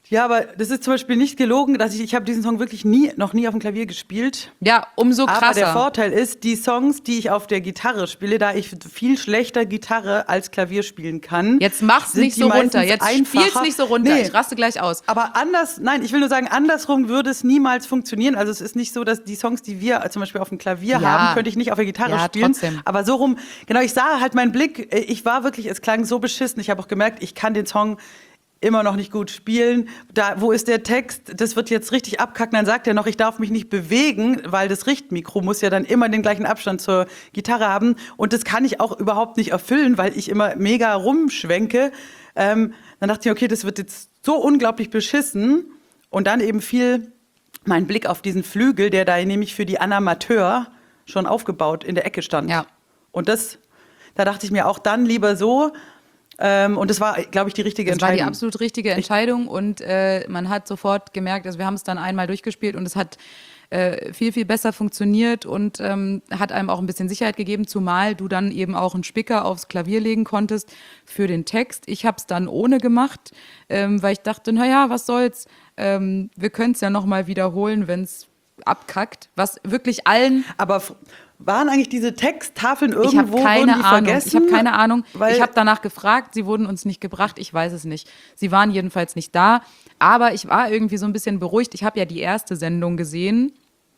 C: Ja, aber das ist zum Beispiel nicht gelogen, dass ich, ich habe diesen Song wirklich nie, noch nie auf dem Klavier gespielt.
B: Ja, umso krasser.
C: Aber der Vorteil ist, die Songs, die ich auf der Gitarre spiele, da ich viel schlechter Gitarre als Klavier spielen kann.
B: Jetzt mach's
C: sind
B: nicht
C: die
B: so runter.
C: meistens
B: Jetzt
C: einfacher.
B: spiel's nicht so runter.
C: Nee.
B: Ich raste gleich aus.
C: Aber anders, nein, ich will nur sagen, andersrum würde es niemals funktionieren. Also es ist nicht so, dass die Songs, die wir zum Beispiel auf dem Klavier
B: Ja.
C: haben, könnte ich nicht auf der Gitarre
B: Ja,
C: spielen.
B: trotzdem.
C: Aber so rum, genau, ich sah halt meinen Blick, ich war wirklich, es klang so beschissen. Ich habe auch gemerkt, ich kann den Song immer noch nicht gut spielen. Da, wo ist der Text? Das wird jetzt richtig abkacken. Dann sagt er noch, ich darf mich nicht bewegen, weil das Richtmikro muss ja dann immer den gleichen Abstand zur Gitarre haben. Und das kann ich auch überhaupt nicht erfüllen, weil ich immer mega rumschwenke. Ähm, dann dachte ich, okay, das wird jetzt so unglaublich beschissen. Und dann eben fiel mein Blick auf diesen Flügel, der da nämlich für die Anamateur schon aufgebaut in der Ecke stand.
B: Ja.
C: Und das, da dachte ich mir auch dann lieber so. Ähm, und das war, glaube ich, die richtige
B: Das war
C: Entscheidung.
B: die absolut richtige Entscheidung und äh, man hat sofort gemerkt, also wir haben es dann einmal durchgespielt und es hat äh, viel, viel besser funktioniert und ähm, hat einem auch ein bisschen Sicherheit gegeben, zumal du dann eben auch einen Spicker aufs Klavier legen konntest für den Text. Ich habe es dann ohne gemacht, ähm, weil ich dachte, naja, was soll's, ähm, wir können es ja nochmal wiederholen, wenn es abkackt, was wirklich allen...
C: Aber f- waren eigentlich diese Texttafeln
B: Ich
C: irgendwo,
B: habe keine
C: wurden die
B: Ahnung.
C: vergessen?
B: Ich habe keine Ahnung.
C: Weil
B: Ich habe danach gefragt. Sie wurden uns nicht gebracht. Ich weiß es nicht. Sie waren jedenfalls nicht da. Aber ich war irgendwie so ein bisschen beruhigt. Ich habe ja die erste Sendung gesehen,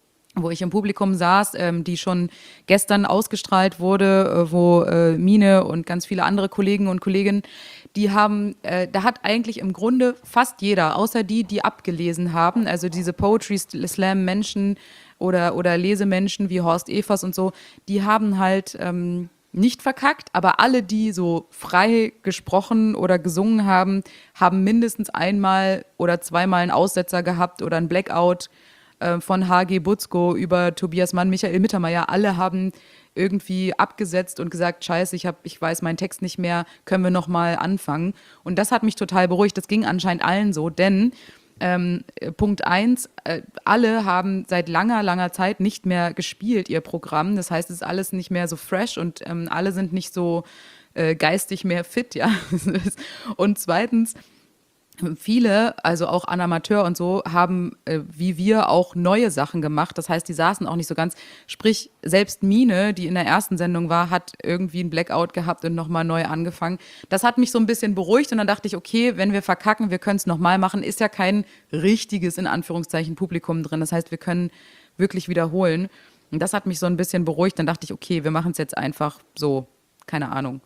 B: wo ich im Publikum saß, ähm, die schon gestern ausgestrahlt wurde, äh, wo äh, Mine und ganz viele andere Kollegen und Kolleginnen, die haben, äh, da hat eigentlich im Grunde fast jeder, außer die, die abgelesen haben, also diese Poetry Slam Menschen oder, oder Lesemenschen wie Horst Evers und so, die haben halt ähm, nicht verkackt, aber alle, die so frei gesprochen oder gesungen haben, haben mindestens einmal oder zweimal einen Aussetzer gehabt oder einen Blackout äh, von H G Butzko über Tobias Mann, Michael Mittermeier. Alle haben irgendwie abgesetzt und gesagt, scheiße, ich, hab, ich weiß meinen Text nicht mehr, können wir noch mal anfangen. Und das hat mich total beruhigt. Das ging anscheinend allen so, denn Ähm, Punkt eins, äh, alle haben seit langer, langer Zeit nicht mehr gespielt, ihr Programm. Das heißt, es ist alles nicht mehr so fresh und ähm, alle sind nicht so äh, geistig mehr fit, ja. Und zweitens, viele, also auch an Amateur und so, haben äh, wie wir auch neue Sachen gemacht. Das heißt, die saßen auch nicht so ganz. Sprich, selbst Mine, die in der ersten Sendung war, hat irgendwie einen Blackout gehabt und nochmal neu angefangen. Das hat mich so ein bisschen beruhigt und dann dachte ich, okay, wenn wir verkacken, wir können es nochmal machen. Ist ja kein richtiges, in Anführungszeichen, Publikum drin. Das heißt, wir können wirklich wiederholen. Und das hat mich so ein bisschen beruhigt. Dann dachte ich, okay, wir machen es jetzt einfach so, keine Ahnung.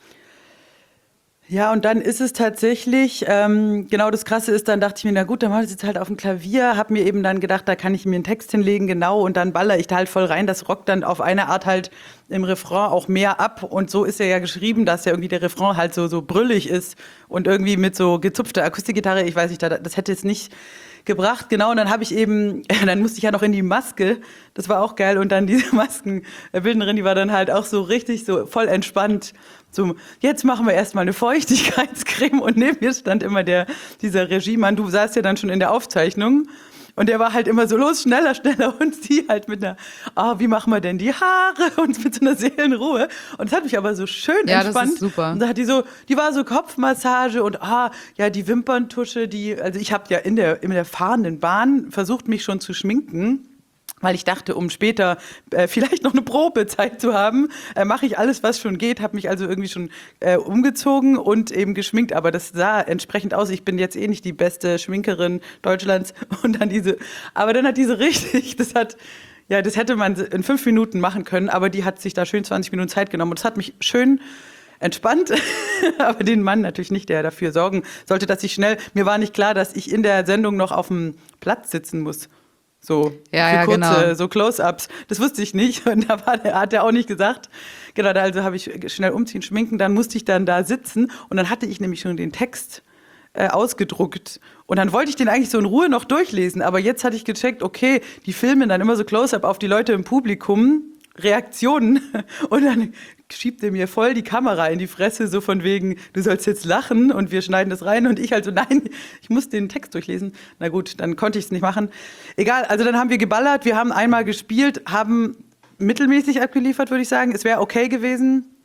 C: Ja, und dann ist es tatsächlich, ähm, genau das Krasse ist, dann dachte ich mir, na gut, dann mache ich es jetzt halt auf dem Klavier, habe mir eben dann gedacht, da kann ich mir einen Text hinlegen, genau, und dann baller ich da halt voll rein, das rockt dann auf eine Art halt im Refrain auch mehr ab und so ist er ja geschrieben, dass ja irgendwie der Refrain halt so, so brüllig ist und irgendwie mit so gezupfter Akustikgitarre, ich weiß nicht, das hätte jetzt nicht gebracht, genau, und dann habe ich eben, dann musste ich ja noch in die Maske, das war auch geil, und dann diese Maskenbildnerin, die war dann halt auch so richtig so voll entspannt, so, jetzt machen wir erstmal eine Feuchtigkeitscreme und neben mir stand immer der, dieser Regiemann, du saßt ja dann schon in der Aufzeichnung und der war halt immer so, los, schneller, schneller und sie halt mit einer, ah, wie machen wir denn die Haare und mit so einer Seelenruhe und das hat mich aber so schön
B: Ja,
C: entspannt.
B: das ist super.
C: Und da hat die so, die war so Kopfmassage und ah, ja, die Wimperntusche, die, also ich habe ja in der, in der fahrenden Bahn versucht, mich schon zu schminken, weil ich dachte, um später äh, vielleicht noch eine Probezeit zu haben, äh, mache ich alles, was schon geht, habe mich also irgendwie schon äh, umgezogen und eben geschminkt, aber das sah entsprechend aus. Ich bin jetzt eh nicht die beste Schminkerin Deutschlands und dann diese, aber dann hat diese richtig, das hat, ja, das hätte man in fünf Minuten machen können, aber die hat sich da schön zwanzig Minuten Zeit genommen und das hat mich schön entspannt, aber den Mann natürlich nicht, der dafür sorgen sollte, dass ich schnell, mir war nicht klar, dass ich in der Sendung noch auf dem Platz sitzen muss. So,
B: Ja,
C: für
B: ja,
C: kurze,
B: genau.
C: so Close-Ups. Das wusste ich nicht und da war der, hat er auch nicht gesagt. Genau, da also habe ich schnell umziehen, schminken, dann musste ich dann da sitzen und dann hatte ich nämlich schon den Text äh, ausgedruckt und dann wollte ich den eigentlich so in Ruhe noch durchlesen, aber jetzt hatte ich gecheckt, okay, die filmen dann immer so Close-Up auf die Leute im Publikum, Reaktionen und dann schiebt er mir voll die Kamera in die Fresse, so von wegen, du sollst jetzt lachen und wir schneiden das rein und ich halt so, nein, ich muss den Text durchlesen. Na gut, dann konnte ich es nicht machen. Egal, also dann haben wir geballert, wir haben einmal gespielt, haben mittelmäßig abgeliefert, würde ich sagen. Es wäre okay gewesen.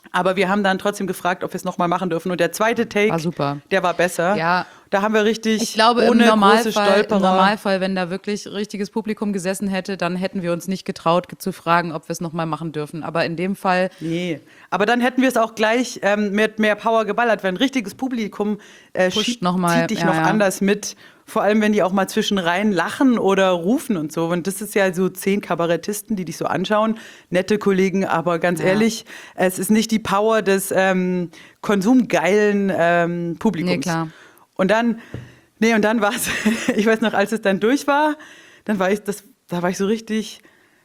C: Aber wir haben dann trotzdem gefragt, ob wir es nochmal machen dürfen. Und der zweite Take,
B: War super.
C: der war besser.
B: Ja.
C: Da haben wir richtig
B: Ich glaube,
C: ohne
B: im
C: große
B: Normalfall, im
C: Stolperer.
B: Normalfall, wenn da wirklich richtiges Publikum gesessen hätte, dann hätten wir uns nicht getraut zu fragen, ob wir es nochmal machen dürfen. Aber in dem Fall,
C: Nee, aber dann hätten wir es auch gleich ähm, mit mehr Power geballert, wenn ein richtiges Publikum äh,
B: Pusht
C: schiebt,
B: noch mal,
C: zieht dich
B: ja,
C: noch
B: ja.
C: anders mit. Vor allem, wenn die auch mal zwischen rein lachen oder rufen und so. Und das ist ja so zehn Kabarettisten, die dich so anschauen. Nette Kollegen, aber ganz
B: Ja.
C: ehrlich, es ist nicht die Power des ähm, konsumgeilen ähm, Publikums.
B: Nee, klar.
C: Und dann, nee, und dann war es, ich weiß noch, als es dann durch war, dann war ich, das, da war ich so richtig,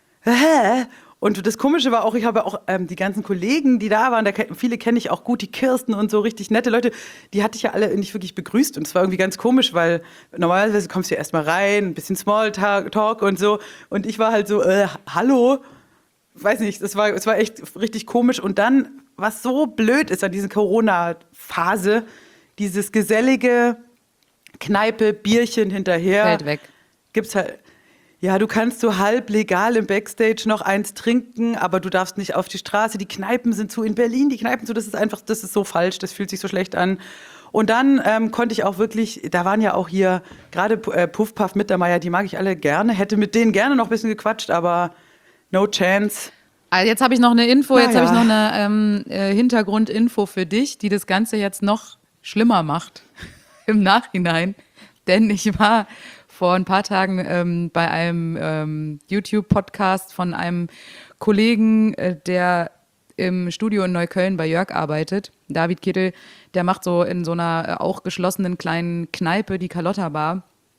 C: hä? Und das Komische war auch, ich habe auch ähm, die ganzen Kollegen, die da waren, da, ke- viele kenne ich auch gut, die Kirsten und so, richtig nette Leute, die hatte ich ja alle nicht wirklich begrüßt. Und es war irgendwie ganz komisch, weil normalerweise kommst du ja erstmal rein, ein bisschen Smalltalk und so. Und ich war halt so, äh, hallo? Weiß nicht, das war, es war echt richtig komisch. Und dann, was so blöd ist an dieser Corona-Phase, dieses gesellige Kneipe, Bierchen hinterher.
B: fällt weg.
C: Gibt's halt, ja, du kannst so halb legal im Backstage noch eins trinken, aber du darfst nicht auf die Straße. Die Kneipen sind zu, in Berlin, die Kneipen zu, das ist einfach, das ist so falsch, das fühlt sich so schlecht an. Und dann ähm, konnte ich auch wirklich, da waren ja auch hier gerade äh, Puff Puff Mittermeier, die mag ich alle gerne, hätte mit denen gerne noch ein bisschen gequatscht, aber no chance.
B: Also jetzt habe ich noch eine Info, jetzt
C: Naja.
B: habe ich noch eine ähm, äh, Hintergrundinfo für dich, die das Ganze jetzt noch schlimmer macht im Nachhinein. Denn ich war vor ein paar Tagen ähm, bei einem ähm, YouTube-Podcast von einem Kollegen, äh, der im Studio in Neukölln bei Jörg arbeitet, David Kittel, der macht so in so einer äh, auch geschlossenen kleinen Kneipe, die Carlotta Bar,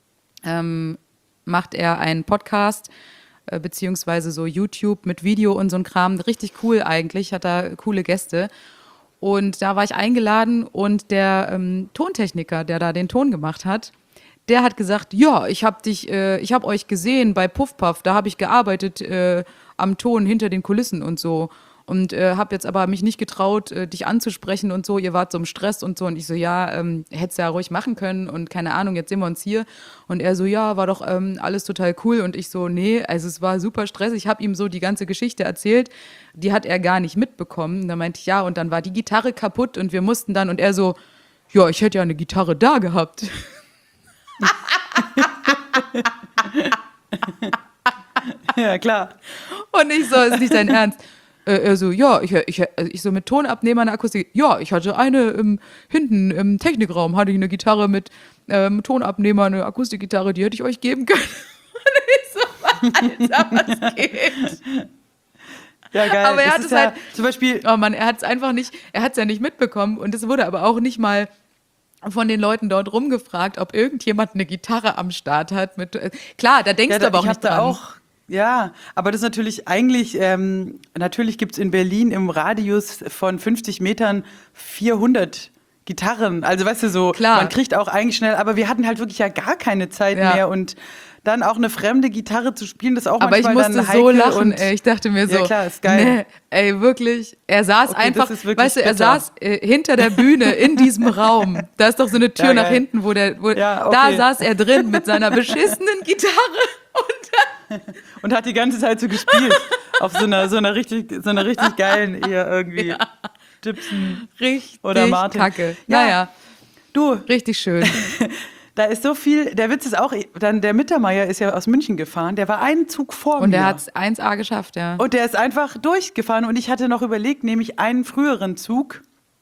B: ähm, macht er einen Podcast, äh, beziehungsweise so YouTube mit Video und so ein Kram. Richtig cool eigentlich, hat da coole Gäste. Und da war ich eingeladen und der ähm, Tontechniker, der da den Ton gemacht hat, der hat gesagt, ja, ich habe dich, äh, ich habe euch gesehen bei Puff Puff, da habe ich gearbeitet äh, am Ton hinter den Kulissen und so. Und äh, habe jetzt aber mich nicht getraut, äh, dich anzusprechen und so. Ihr wart so im Stress und so. Und ich so, ja, ähm, hättest ja ruhig machen können und keine Ahnung, jetzt sehen wir uns hier. Und er so, ja, war doch ähm, alles total cool. Und ich so, nee, also es war super Stress. Ich habe ihm so die ganze Geschichte erzählt. Die hat er gar nicht mitbekommen. Und dann meinte ich, ja, und dann war die Gitarre kaputt und wir mussten dann. Und er so, ja, ich hätte ja eine Gitarre da gehabt.
C: Ja, klar.
B: Und ich so, ist nicht dein Ernst. Äh, er so, ja, ich, ich, ich so mit Tonabnehmer eine Akustik. Ja, ich hatte eine im, hinten im Technikraum, hatte ich eine Gitarre mit ähm, Tonabnehmer, eine Akustikgitarre, die hätte ich euch geben können. Und ich so, Alter, was geht?
C: Ja, geil.
B: Aber er
C: Das
B: hat
C: ist
B: es
C: ja,
B: halt-
C: zum Beispiel,
B: Oh Mann, er hat es einfach nicht, er hat es ja nicht mitbekommen und es wurde aber auch nicht mal von den Leuten dort rumgefragt, ob irgendjemand eine Gitarre am Start hat. Mit, äh, klar, da denkst
C: ja,
B: du
C: da,
B: aber auch
C: ich
B: nicht
C: hab da
B: dran.
C: auch, ja, aber das ist natürlich eigentlich, ähm, natürlich gibt es in Berlin im Radius von fünfzig Metern vierhundert Gitarren. Also weißt du so,
B: Klar.
C: man kriegt auch eigentlich schnell, aber wir hatten halt wirklich ja gar keine Zeit
B: Ja.
C: mehr und dann auch eine fremde Gitarre zu spielen, das ist auch
B: Aber ich
C: manchmal
B: musste
C: dann
B: so
C: heikel
B: lachen,
C: und
B: ey. Ich dachte mir so,
C: Ja, klar, ist geil.
B: nee, ey, wirklich. Er saß
C: Okay,
B: einfach,
C: das ist wirklich
B: weißt du, er
C: bitter.
B: saß äh, hinter der Bühne in diesem Raum. Da ist doch so eine Tür
C: Ja,
B: nach
C: geil.
B: hinten, wo der, wo,
C: Ja,
B: da
C: okay.
B: saß er drin mit seiner beschissenen Gitarre. Und
C: und hat die ganze Zeit so gespielt auf so einer so einer richtig so einer richtig geilen eher irgendwie Gibson
B: richtig
C: oder Martin.
B: kacke.
C: Ja.
B: Naja,
C: Du,
B: richtig schön.
C: da ist so viel, der Witz ist auch, dann der Mittermeier ist ja aus München gefahren, der war einen Zug vor
B: Und
C: mir.
B: er hat es eins A geschafft, ja.
C: Und der ist einfach durchgefahren und ich hatte noch überlegt, nehme ich einen früheren Zug.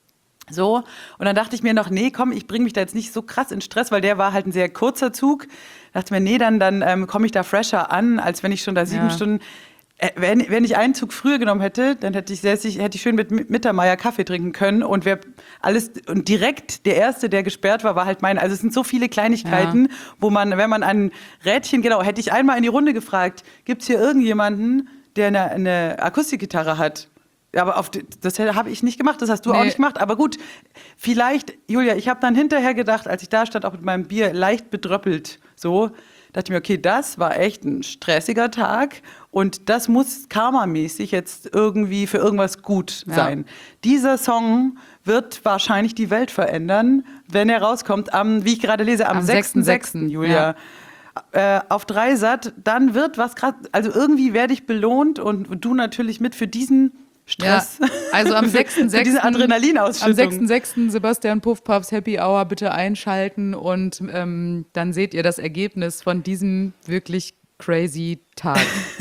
C: So, und dann dachte ich mir noch, nee, komm, ich bringe mich da jetzt nicht so krass in Stress, weil der war halt ein sehr kurzer Zug. Dachte mir, nee, dann, dann ähm, komme ich da fresher an, als wenn ich schon da sieben
B: Ja.
C: Stunden. Äh, wenn, wenn ich einen Zug früher genommen hätte, dann hätte ich, säße ich, hätte ich schön mit Mittermeier Kaffee trinken können und wer alles und direkt der erste, der gesperrt war, war halt mein. Also es sind so viele Kleinigkeiten, wo man, wenn man ein Rädchen, genau, hätte ich einmal in die Runde gefragt, gibt es hier irgendjemanden, der eine, eine Akustikgitarre hat? Ja, aber auf die, das habe ich nicht gemacht, das hast du
B: Nee.
C: auch nicht gemacht. Aber gut, vielleicht, Julia, ich habe dann hinterher gedacht, als ich da stand, auch mit meinem Bier leicht bedröppelt, so, dachte ich mir, okay, das war echt ein stressiger Tag und das muss karmamäßig jetzt irgendwie für irgendwas gut
B: Ja.
C: sein. Dieser Song wird wahrscheinlich die Welt verändern, wenn er rauskommt, am, wie ich gerade lese, am,
B: Am
C: sechsten
B: sechsten
C: sechsten
B: sechsten
C: Julia. Äh, auf Dreisat, dann wird was gerade, also irgendwie werde ich belohnt und du natürlich mit für diesen Stress.
B: Ja, also am sechsten
C: Für
B: sechsten
C: diese Adrenalinausschüttung.
B: Am sechsten sechsten Sebastian Puffpaps Happy Hour bitte einschalten und ähm, dann seht ihr das Ergebnis von diesem wirklich crazy Tag.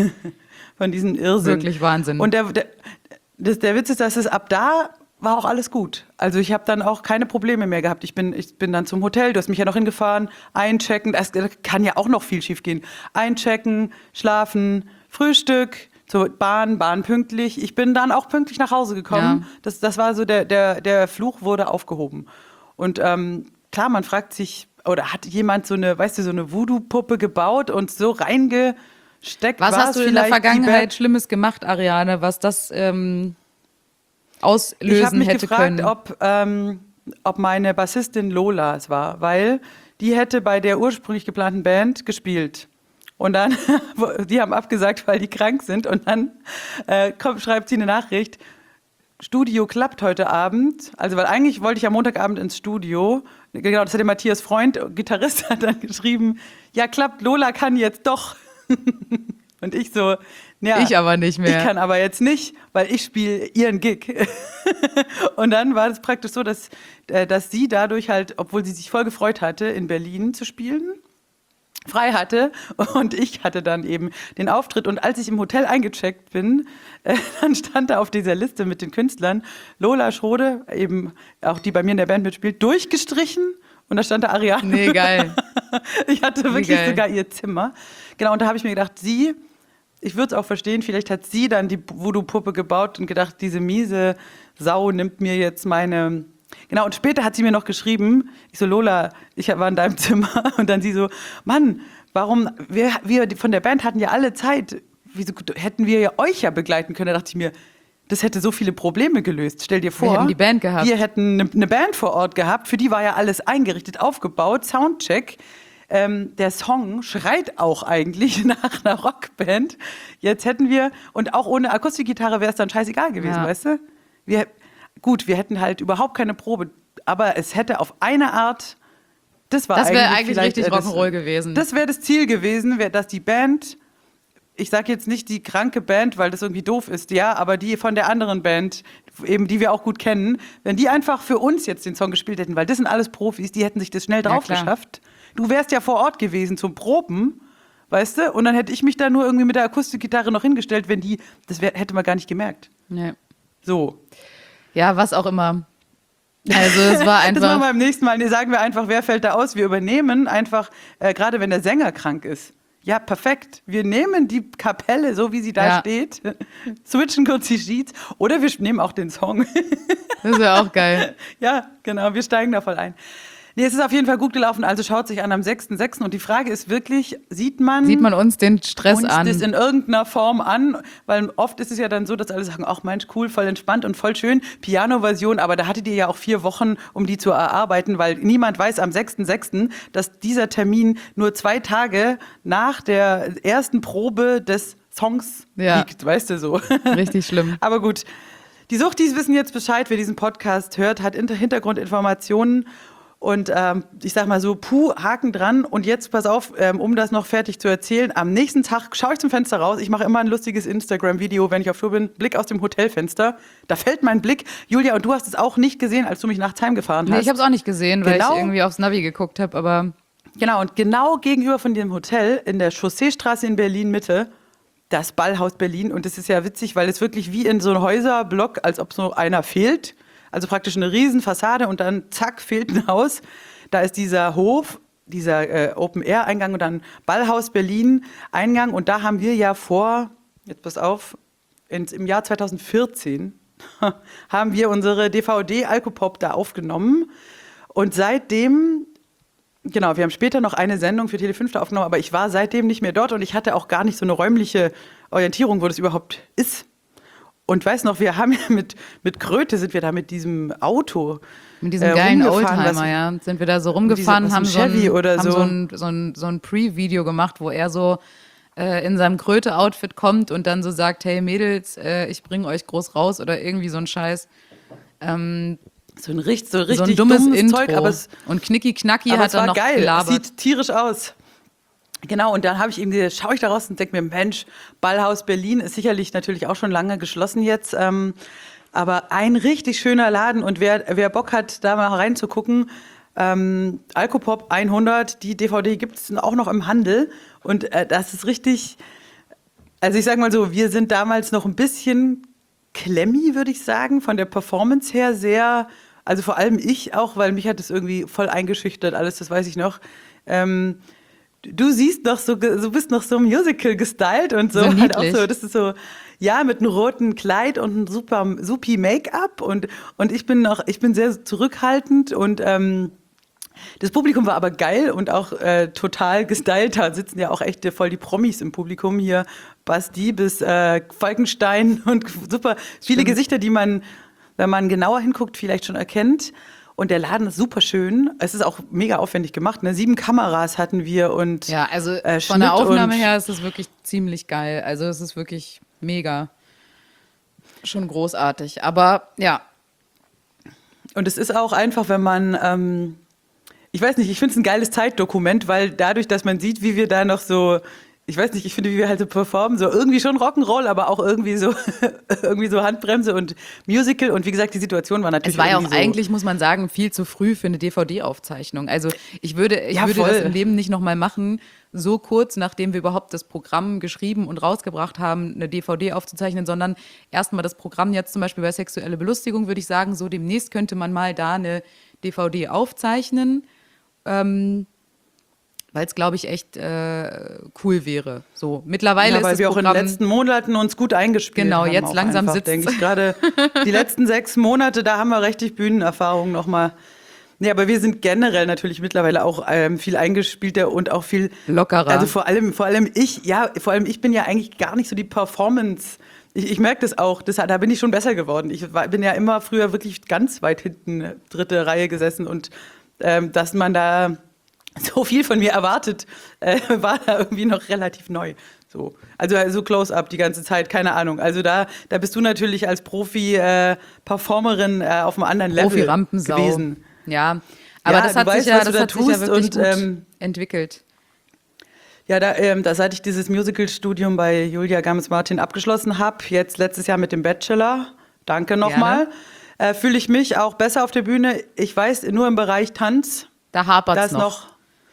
C: Von diesem Irrsinn.
B: Wirklich Wahnsinn.
C: Und der, der, das, der Witz ist, dass es ab da war auch alles gut. Also ich habe dann auch keine Probleme mehr gehabt. Ich bin, ich bin dann zum Hotel, du hast mich ja noch hingefahren, einchecken, es kann ja auch noch viel schief gehen. Einchecken, schlafen, Frühstück, zur Bahn, Bahn pünktlich. Ich bin dann auch pünktlich nach Hause gekommen. Ja. Das, das war so, der, der, der Fluch wurde aufgehoben. Und ähm, klar, man fragt sich, oder hat jemand so eine, weißt du, so eine Voodoo-Puppe gebaut und so reingesteckt?
B: Was hast du in der Vergangenheit Schlimmes gemacht, Ariane, was das ähm, auslösen
C: ich habe mich
B: hätte
C: gefragt,
B: können?
C: Ob, ähm, ob meine Bassistin Lola es war, weil die hätte bei der ursprünglich geplanten Band gespielt. Und dann, die haben abgesagt, weil die krank sind. Und dann äh, kommt, schreibt sie eine Nachricht, Studio klappt heute Abend. Also, weil eigentlich wollte ich am Montagabend ins Studio. Genau, das hat der Matthias Freund, Gitarrist, hat dann geschrieben, ja klappt, Lola kann jetzt doch. Und ich so, ja.
B: Ich aber nicht mehr.
C: Ich kann aber jetzt nicht, weil ich spiele ihren Gig. Und dann war es praktisch so, dass, dass sie dadurch halt, obwohl sie sich voll gefreut hatte, in Berlin zu spielen, frei hatte und ich hatte dann eben den Auftritt und als ich im Hotel eingecheckt bin, äh, dann stand da auf dieser Liste mit den Künstlern Lola Schrode, eben auch die bei mir in der Band mitspielt, durchgestrichen und da stand da Ariane.
B: Nee, geil.
C: Ich hatte
B: nee,
C: wirklich
B: geil.
C: sogar ihr Zimmer. Genau, und da habe ich mir gedacht, sie, ich würde es auch verstehen, vielleicht hat sie dann die Voodoo-Puppe gebaut und gedacht, diese miese Sau nimmt mir jetzt meine... Genau, und später hat sie mir noch geschrieben, ich so, Lola, ich war in deinem Zimmer und dann sie so, Mann, warum, wir, wir von der Band hatten ja alle Zeit, wieso hätten wir ja euch ja begleiten können? Da dachte ich mir, das hätte so viele Probleme gelöst. Stell dir vor,
B: wir hätten die Band gehabt.
C: Wir hätten eine, eine Band vor Ort gehabt, für die war ja alles eingerichtet, aufgebaut, Soundcheck. Ähm, der Song schreit auch eigentlich nach einer Rockband. Jetzt hätten wir, und auch ohne Akustikgitarre wäre es dann scheißegal gewesen,
B: Ja.
C: weißt du? Wir Gut, wir hätten halt überhaupt keine Probe, aber es hätte auf eine Art, das war
B: Das wäre
C: eigentlich,
B: eigentlich
C: vielleicht,
B: richtig
C: äh, das-
B: Rock'n'Roll gewesen.
C: Das wäre das Ziel gewesen, wär, dass die Band, ich sage jetzt nicht die kranke Band, weil das irgendwie doof ist, ja, aber die von der anderen Band, eben die wir auch gut kennen, wenn die einfach für uns jetzt den Song gespielt hätten, weil das sind alles Profis, die hätten sich das schnell drauf
B: klar.
C: geschafft. Du wärst ja vor Ort gewesen zum Proben, weißt du, und dann hätte ich mich da nur irgendwie mit der Akustikgitarre noch hingestellt, wenn die, das wär, hätte man gar nicht gemerkt.
B: Nee.
C: So.
B: Ja, was auch immer. Also es war
C: Das machen wir
B: einfach...
C: beim nächsten Mal. Nee, sagen wir einfach, wer fällt da aus? Wir übernehmen einfach, äh, gerade wenn der Sänger krank ist. Ja, perfekt. Wir nehmen die Kapelle, so wie sie da
B: Ja.
C: steht, switchen kurz die Sheets oder wir nehmen auch den Song.
B: Das wäre auch geil.
C: Ja, genau, wir steigen da voll ein. Nee, es ist auf jeden Fall gut gelaufen, also schaut sich an am sechsten sechsten Und die Frage ist wirklich, sieht man,
B: Sieht man uns den Stress
C: uns
B: an?
C: das in irgendeiner Form an? Weil oft ist es ja dann so, dass alle sagen, ach Mensch, cool, voll entspannt und voll schön, Piano-Version, aber da hattet ihr ja auch vier Wochen, um die zu erarbeiten, weil niemand weiß am sechsten sechsten, dass dieser Termin nur zwei Tage nach der ersten Probe des Songs
B: Ja.
C: liegt, weißt du so.
B: Richtig schlimm.
C: Aber gut, die Suchtis wissen jetzt Bescheid, wer diesen Podcast hört, hat Inter- Hintergrundinformationen. Und ähm, ich sag mal so, puh, Haken dran. Und jetzt pass auf, ähm, um das noch fertig zu erzählen, am nächsten Tag schaue ich zum Fenster raus. Ich mache immer ein lustiges Instagram-Video, wenn ich auf Tour bin. Blick aus dem Hotelfenster. Da fällt mein Blick. Julia, und du hast es auch nicht gesehen, als du mich nachts heimgefahren hast.
B: Nee, ich habe es auch nicht gesehen, weil
C: Genau.
B: ich irgendwie aufs Navi geguckt habe, aber
C: Genau, und genau gegenüber von dem Hotel in der Chausseestraße in Berlin-Mitte, das Ballhaus Berlin. Und das ist ja witzig, weil es wirklich wie in so einem Häuserblock, als ob so einer fehlt. Also praktisch eine riesen Fassade und dann zack, fehlt ein Haus. Da ist dieser Hof, dieser äh, Open-Air-Eingang und dann Ballhaus Berlin Eingang. Und da haben wir ja vor, jetzt pass auf, ins, im Jahr zweitausendvierzehn haben wir unsere D V D Alkopop da aufgenommen. Und seitdem, genau, wir haben später noch eine Sendung für Tele fünf da aufgenommen, aber ich war seitdem nicht mehr dort und ich hatte auch gar nicht so eine räumliche Orientierung, wo das überhaupt ist. Und weiß noch, wir haben ja mit, mit Kröte sind wir da mit diesem Auto.
B: mit diesem
C: äh,
B: geilen
C: rumgefahren,
B: Oldtimer,
C: was-
B: ja, sind wir da so rumgefahren,
C: Diese- was,
B: haben,
C: ein
B: so ein,
C: Chevy oder
B: haben
C: so?
B: so ein, so ein, so ein Pre-Video gemacht, wo er so äh, in seinem Kröte-Outfit kommt und dann so sagt, hey Mädels, äh, ich bringe euch groß raus oder irgendwie so ein Scheiß. Ähm,
C: So ein, richtig, so
B: so
C: richtig
B: ein dummes
C: dummes
B: Intro.
C: Zeug, aber es,
B: und Knicki Knacki
C: aber
B: hat
C: es war
B: dann noch
C: geil. Es
B: gelabert.
C: sieht tierisch aus. Genau, und dann habe ich eben gesagt, schaue ich da raus und denke mir, Mensch, Ballhaus Berlin ist sicherlich natürlich auch schon lange geschlossen jetzt, ähm, aber ein richtig schöner Laden und wer, wer Bock hat, da mal reinzugucken, ähm, Alcopop hundert, die D V D gibt es auch noch im Handel und äh, das ist richtig, also ich sag mal so, wir sind damals noch ein bisschen klemmi, würde ich sagen, von der Performance her sehr, also vor allem ich auch, weil mich hat das irgendwie voll eingeschüchtert, alles, das weiß ich noch. Ähm, du siehst noch so, du bist noch so Musical gestylt und so,
B: So
C: halt auch
B: niedlich.
C: so, das ist so, ja, mit einem roten Kleid und einem super, supi Make-up und, und ich bin noch, ich bin sehr zurückhaltend und, ähm, das Publikum war aber geil und auch äh, total gestylt. Da sitzen ja auch echt voll die Promis im Publikum hier. Basti bis äh, Falkenstein und super viele
B: Stimmt.
C: Gesichter, die man, wenn man genauer hinguckt, vielleicht schon erkennt. Und der Laden ist super schön. Es ist auch mega aufwendig gemacht. Ne? Sieben Kameras hatten wir und
B: Ja, also
C: äh,
B: von der
C: Schnitt
B: Aufnahme
C: und-
B: her ist es wirklich ziemlich geil. Also es ist wirklich mega. Schon großartig. Aber ja,
C: Und es ist auch einfach, wenn man, ähm, ich weiß nicht, ich finde es ein geiles Zeitdokument, weil dadurch, dass man sieht, wie wir da noch so, ich weiß nicht, ich finde, wie wir halt so performen, so irgendwie schon Rock'n'Roll, aber auch irgendwie so, irgendwie so Handbremse und Musical. Und wie gesagt, die Situation war natürlich
B: es war ja auch
C: irgendwie so,
B: eigentlich, muss man sagen, viel zu früh für eine D V D-Aufzeichnung. Also ich würde, ich
C: Ja,
B: würde
C: voll.
B: das im Leben nicht nochmal machen, so kurz, nachdem wir überhaupt das Programm geschrieben und rausgebracht haben, eine D V D aufzuzeichnen, sondern erstmal das Programm jetzt zum Beispiel bei sexuelle Belustigung, würde ich sagen, so demnächst könnte man mal da eine D V D aufzeichnen, ähm, weil es, glaube ich, echt äh, cool wäre. So, mittlerweile
C: ja,
B: ist
C: weil
B: das
C: wir auch in
B: Programm...
C: den letzten Monaten uns gut eingespielt
B: Genau,
C: haben.
B: jetzt
C: auch
B: langsam
C: einfach,
B: sitzt-
C: denke ich gerade. Die letzten sechs Monate, da haben wir richtig Bühnenerfahrung nochmal. Nee, aber wir sind generell natürlich mittlerweile auch ähm, viel eingespielter und auch viel
B: Lockerer.
C: Also vor allem, vor allem ich, ja, vor allem ich bin ja eigentlich gar nicht so die Performance. Ich, ich merke das auch, das, da bin ich schon besser geworden. Ich war, bin ja immer früher wirklich ganz weit hinten, dritte Reihe gesessen und ähm, dass man da so viel von mir erwartet, äh, war da irgendwie noch relativ neu. So. Also so Close-Up die ganze Zeit, keine Ahnung. Also da, da bist du natürlich als Profi-Performerin äh, auf einem anderen Level
B: Profi-Rampensau.
C: gewesen.
B: Ja, aber
C: Ja,
B: das
C: du
B: hat
C: weißt,
B: sich ja,
C: was du
B: das
C: da
B: hat sich ja
C: tust
B: wirklich
C: und,
B: gut
C: ähm,
B: entwickelt.
C: Ja, da, ähm, da seit ich dieses Musical-Studium bei Julia Games-Martin abgeschlossen habe, jetzt letztes Jahr mit dem Bachelor, danke nochmal, äh, fühle ich mich auch besser auf der Bühne. Ich weiß, nur im Bereich Tanz,
B: Da
C: da
B: hapert's
C: ist
B: noch.
C: noch.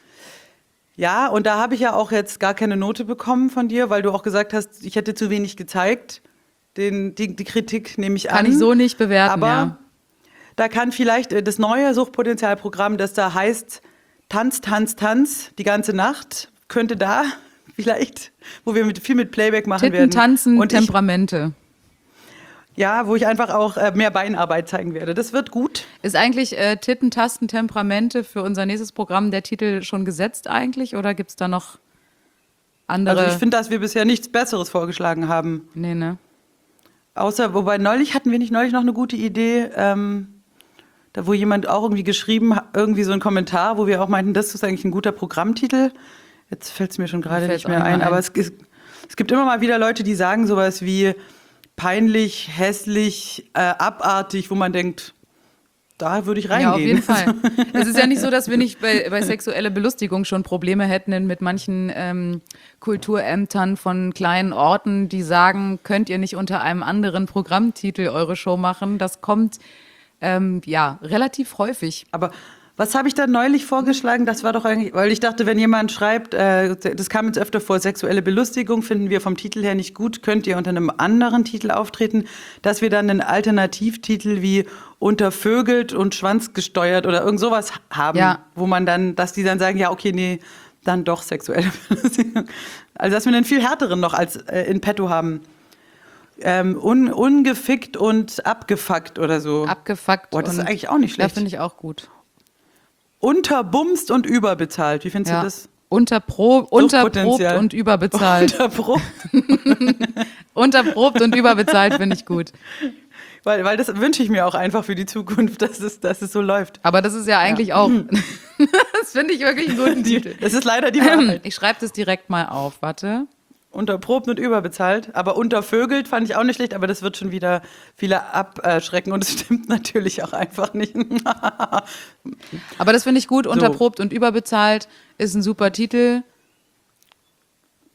C: Ja, und da habe ich ja auch jetzt gar keine Note bekommen von dir, weil du auch gesagt hast, ich hätte zu wenig gezeigt. Den, die, die Kritik nehme ich an.
B: Kann ich so nicht bewerten,
C: Aber
B: ja.
C: da kann vielleicht äh, das neue Suchtpotenzialprogramm, das da heißt Tanz, Tanz, Tanz die ganze Nacht, könnte da vielleicht, wo wir mit, viel mit Playback machen
B: Titten,
C: werden.
B: Tanzen,
C: und ich,
B: Temperamente.
C: ja, wo ich einfach auch äh, mehr Beinarbeit zeigen werde. Das wird gut.
B: Ist eigentlich äh, Titten, Tasten, Temperamente für unser nächstes Programm der Titel schon gesetzt eigentlich? Oder gibt es da noch andere?
C: Also ich finde, dass wir bisher nichts Besseres vorgeschlagen haben.
B: nee, ne?
C: Außer, wobei neulich hatten wir nicht neulich noch eine gute Idee, ähm, da wo jemand auch irgendwie geschrieben hat, irgendwie so einen Kommentar, wo wir auch meinten, das ist eigentlich ein guter Programmtitel. Jetzt fällt es mir schon gerade
B: fällt's
C: nicht mehr
B: auch nicht
C: ein,
B: mehr
C: aber
B: ein.
C: es, es, es gibt immer mal wieder Leute, die sagen sowas wie peinlich, hässlich, äh, abartig, wo man denkt, da würde ich reingehen.
B: Ja, auf jeden Fall. Es ist ja nicht so, dass wir nicht bei, bei sexueller Belustigung schon Probleme hätten mit manchen ähm, Kulturämtern von kleinen Orten, die sagen, könnt ihr nicht unter einem anderen Programmtitel eure Show machen. Das kommt ähm, ja relativ häufig.
C: Aber was habe ich da neulich vorgeschlagen? Das war doch eigentlich, weil ich dachte, wenn jemand schreibt, äh, das kam jetzt öfter vor, sexuelle Belustigung finden wir vom Titel her nicht gut, könnt ihr unter einem anderen Titel auftreten, dass wir dann einen Alternativtitel wie untervögelt und schwanzgesteuert oder irgend sowas haben,
B: Ja.
C: wo man dann, dass die dann sagen, ja, okay, nee, dann doch sexuelle Belustigung. Also, dass wir einen viel härteren noch als äh, in petto haben. Ähm, un, ungefickt und abgefuckt oder so.
B: Abgefuckt.
C: Boah, das ist
B: und-
C: eigentlich auch nicht
B: Ja,
C: schlecht.
B: finde ich auch gut.
C: Unterbumst und überbezahlt. Wie findest
B: Ja.
C: du das?
B: Unterpro unterprobt
C: Suchtpotenzial.
B: und überbezahlt.
C: Unterbruch.
B: Unterprobt und überbezahlt finde ich gut.
C: Weil, weil das wünsche ich mir auch einfach für die Zukunft, dass es, dass es so läuft.
B: Aber das ist ja eigentlich auch, das finde ich wirklich einen guten Titel.
C: Das ist leider die Wahrheit.
B: Ich schreibe das direkt mal auf, warte.
C: Unterprobt und überbezahlt. Aber untervögelt fand ich auch nicht schlecht, aber das wird schon wieder viele abschrecken. Und es stimmt natürlich auch einfach nicht.
B: Aber das finde ich gut, unterprobt und überbezahlt ist ein super Titel.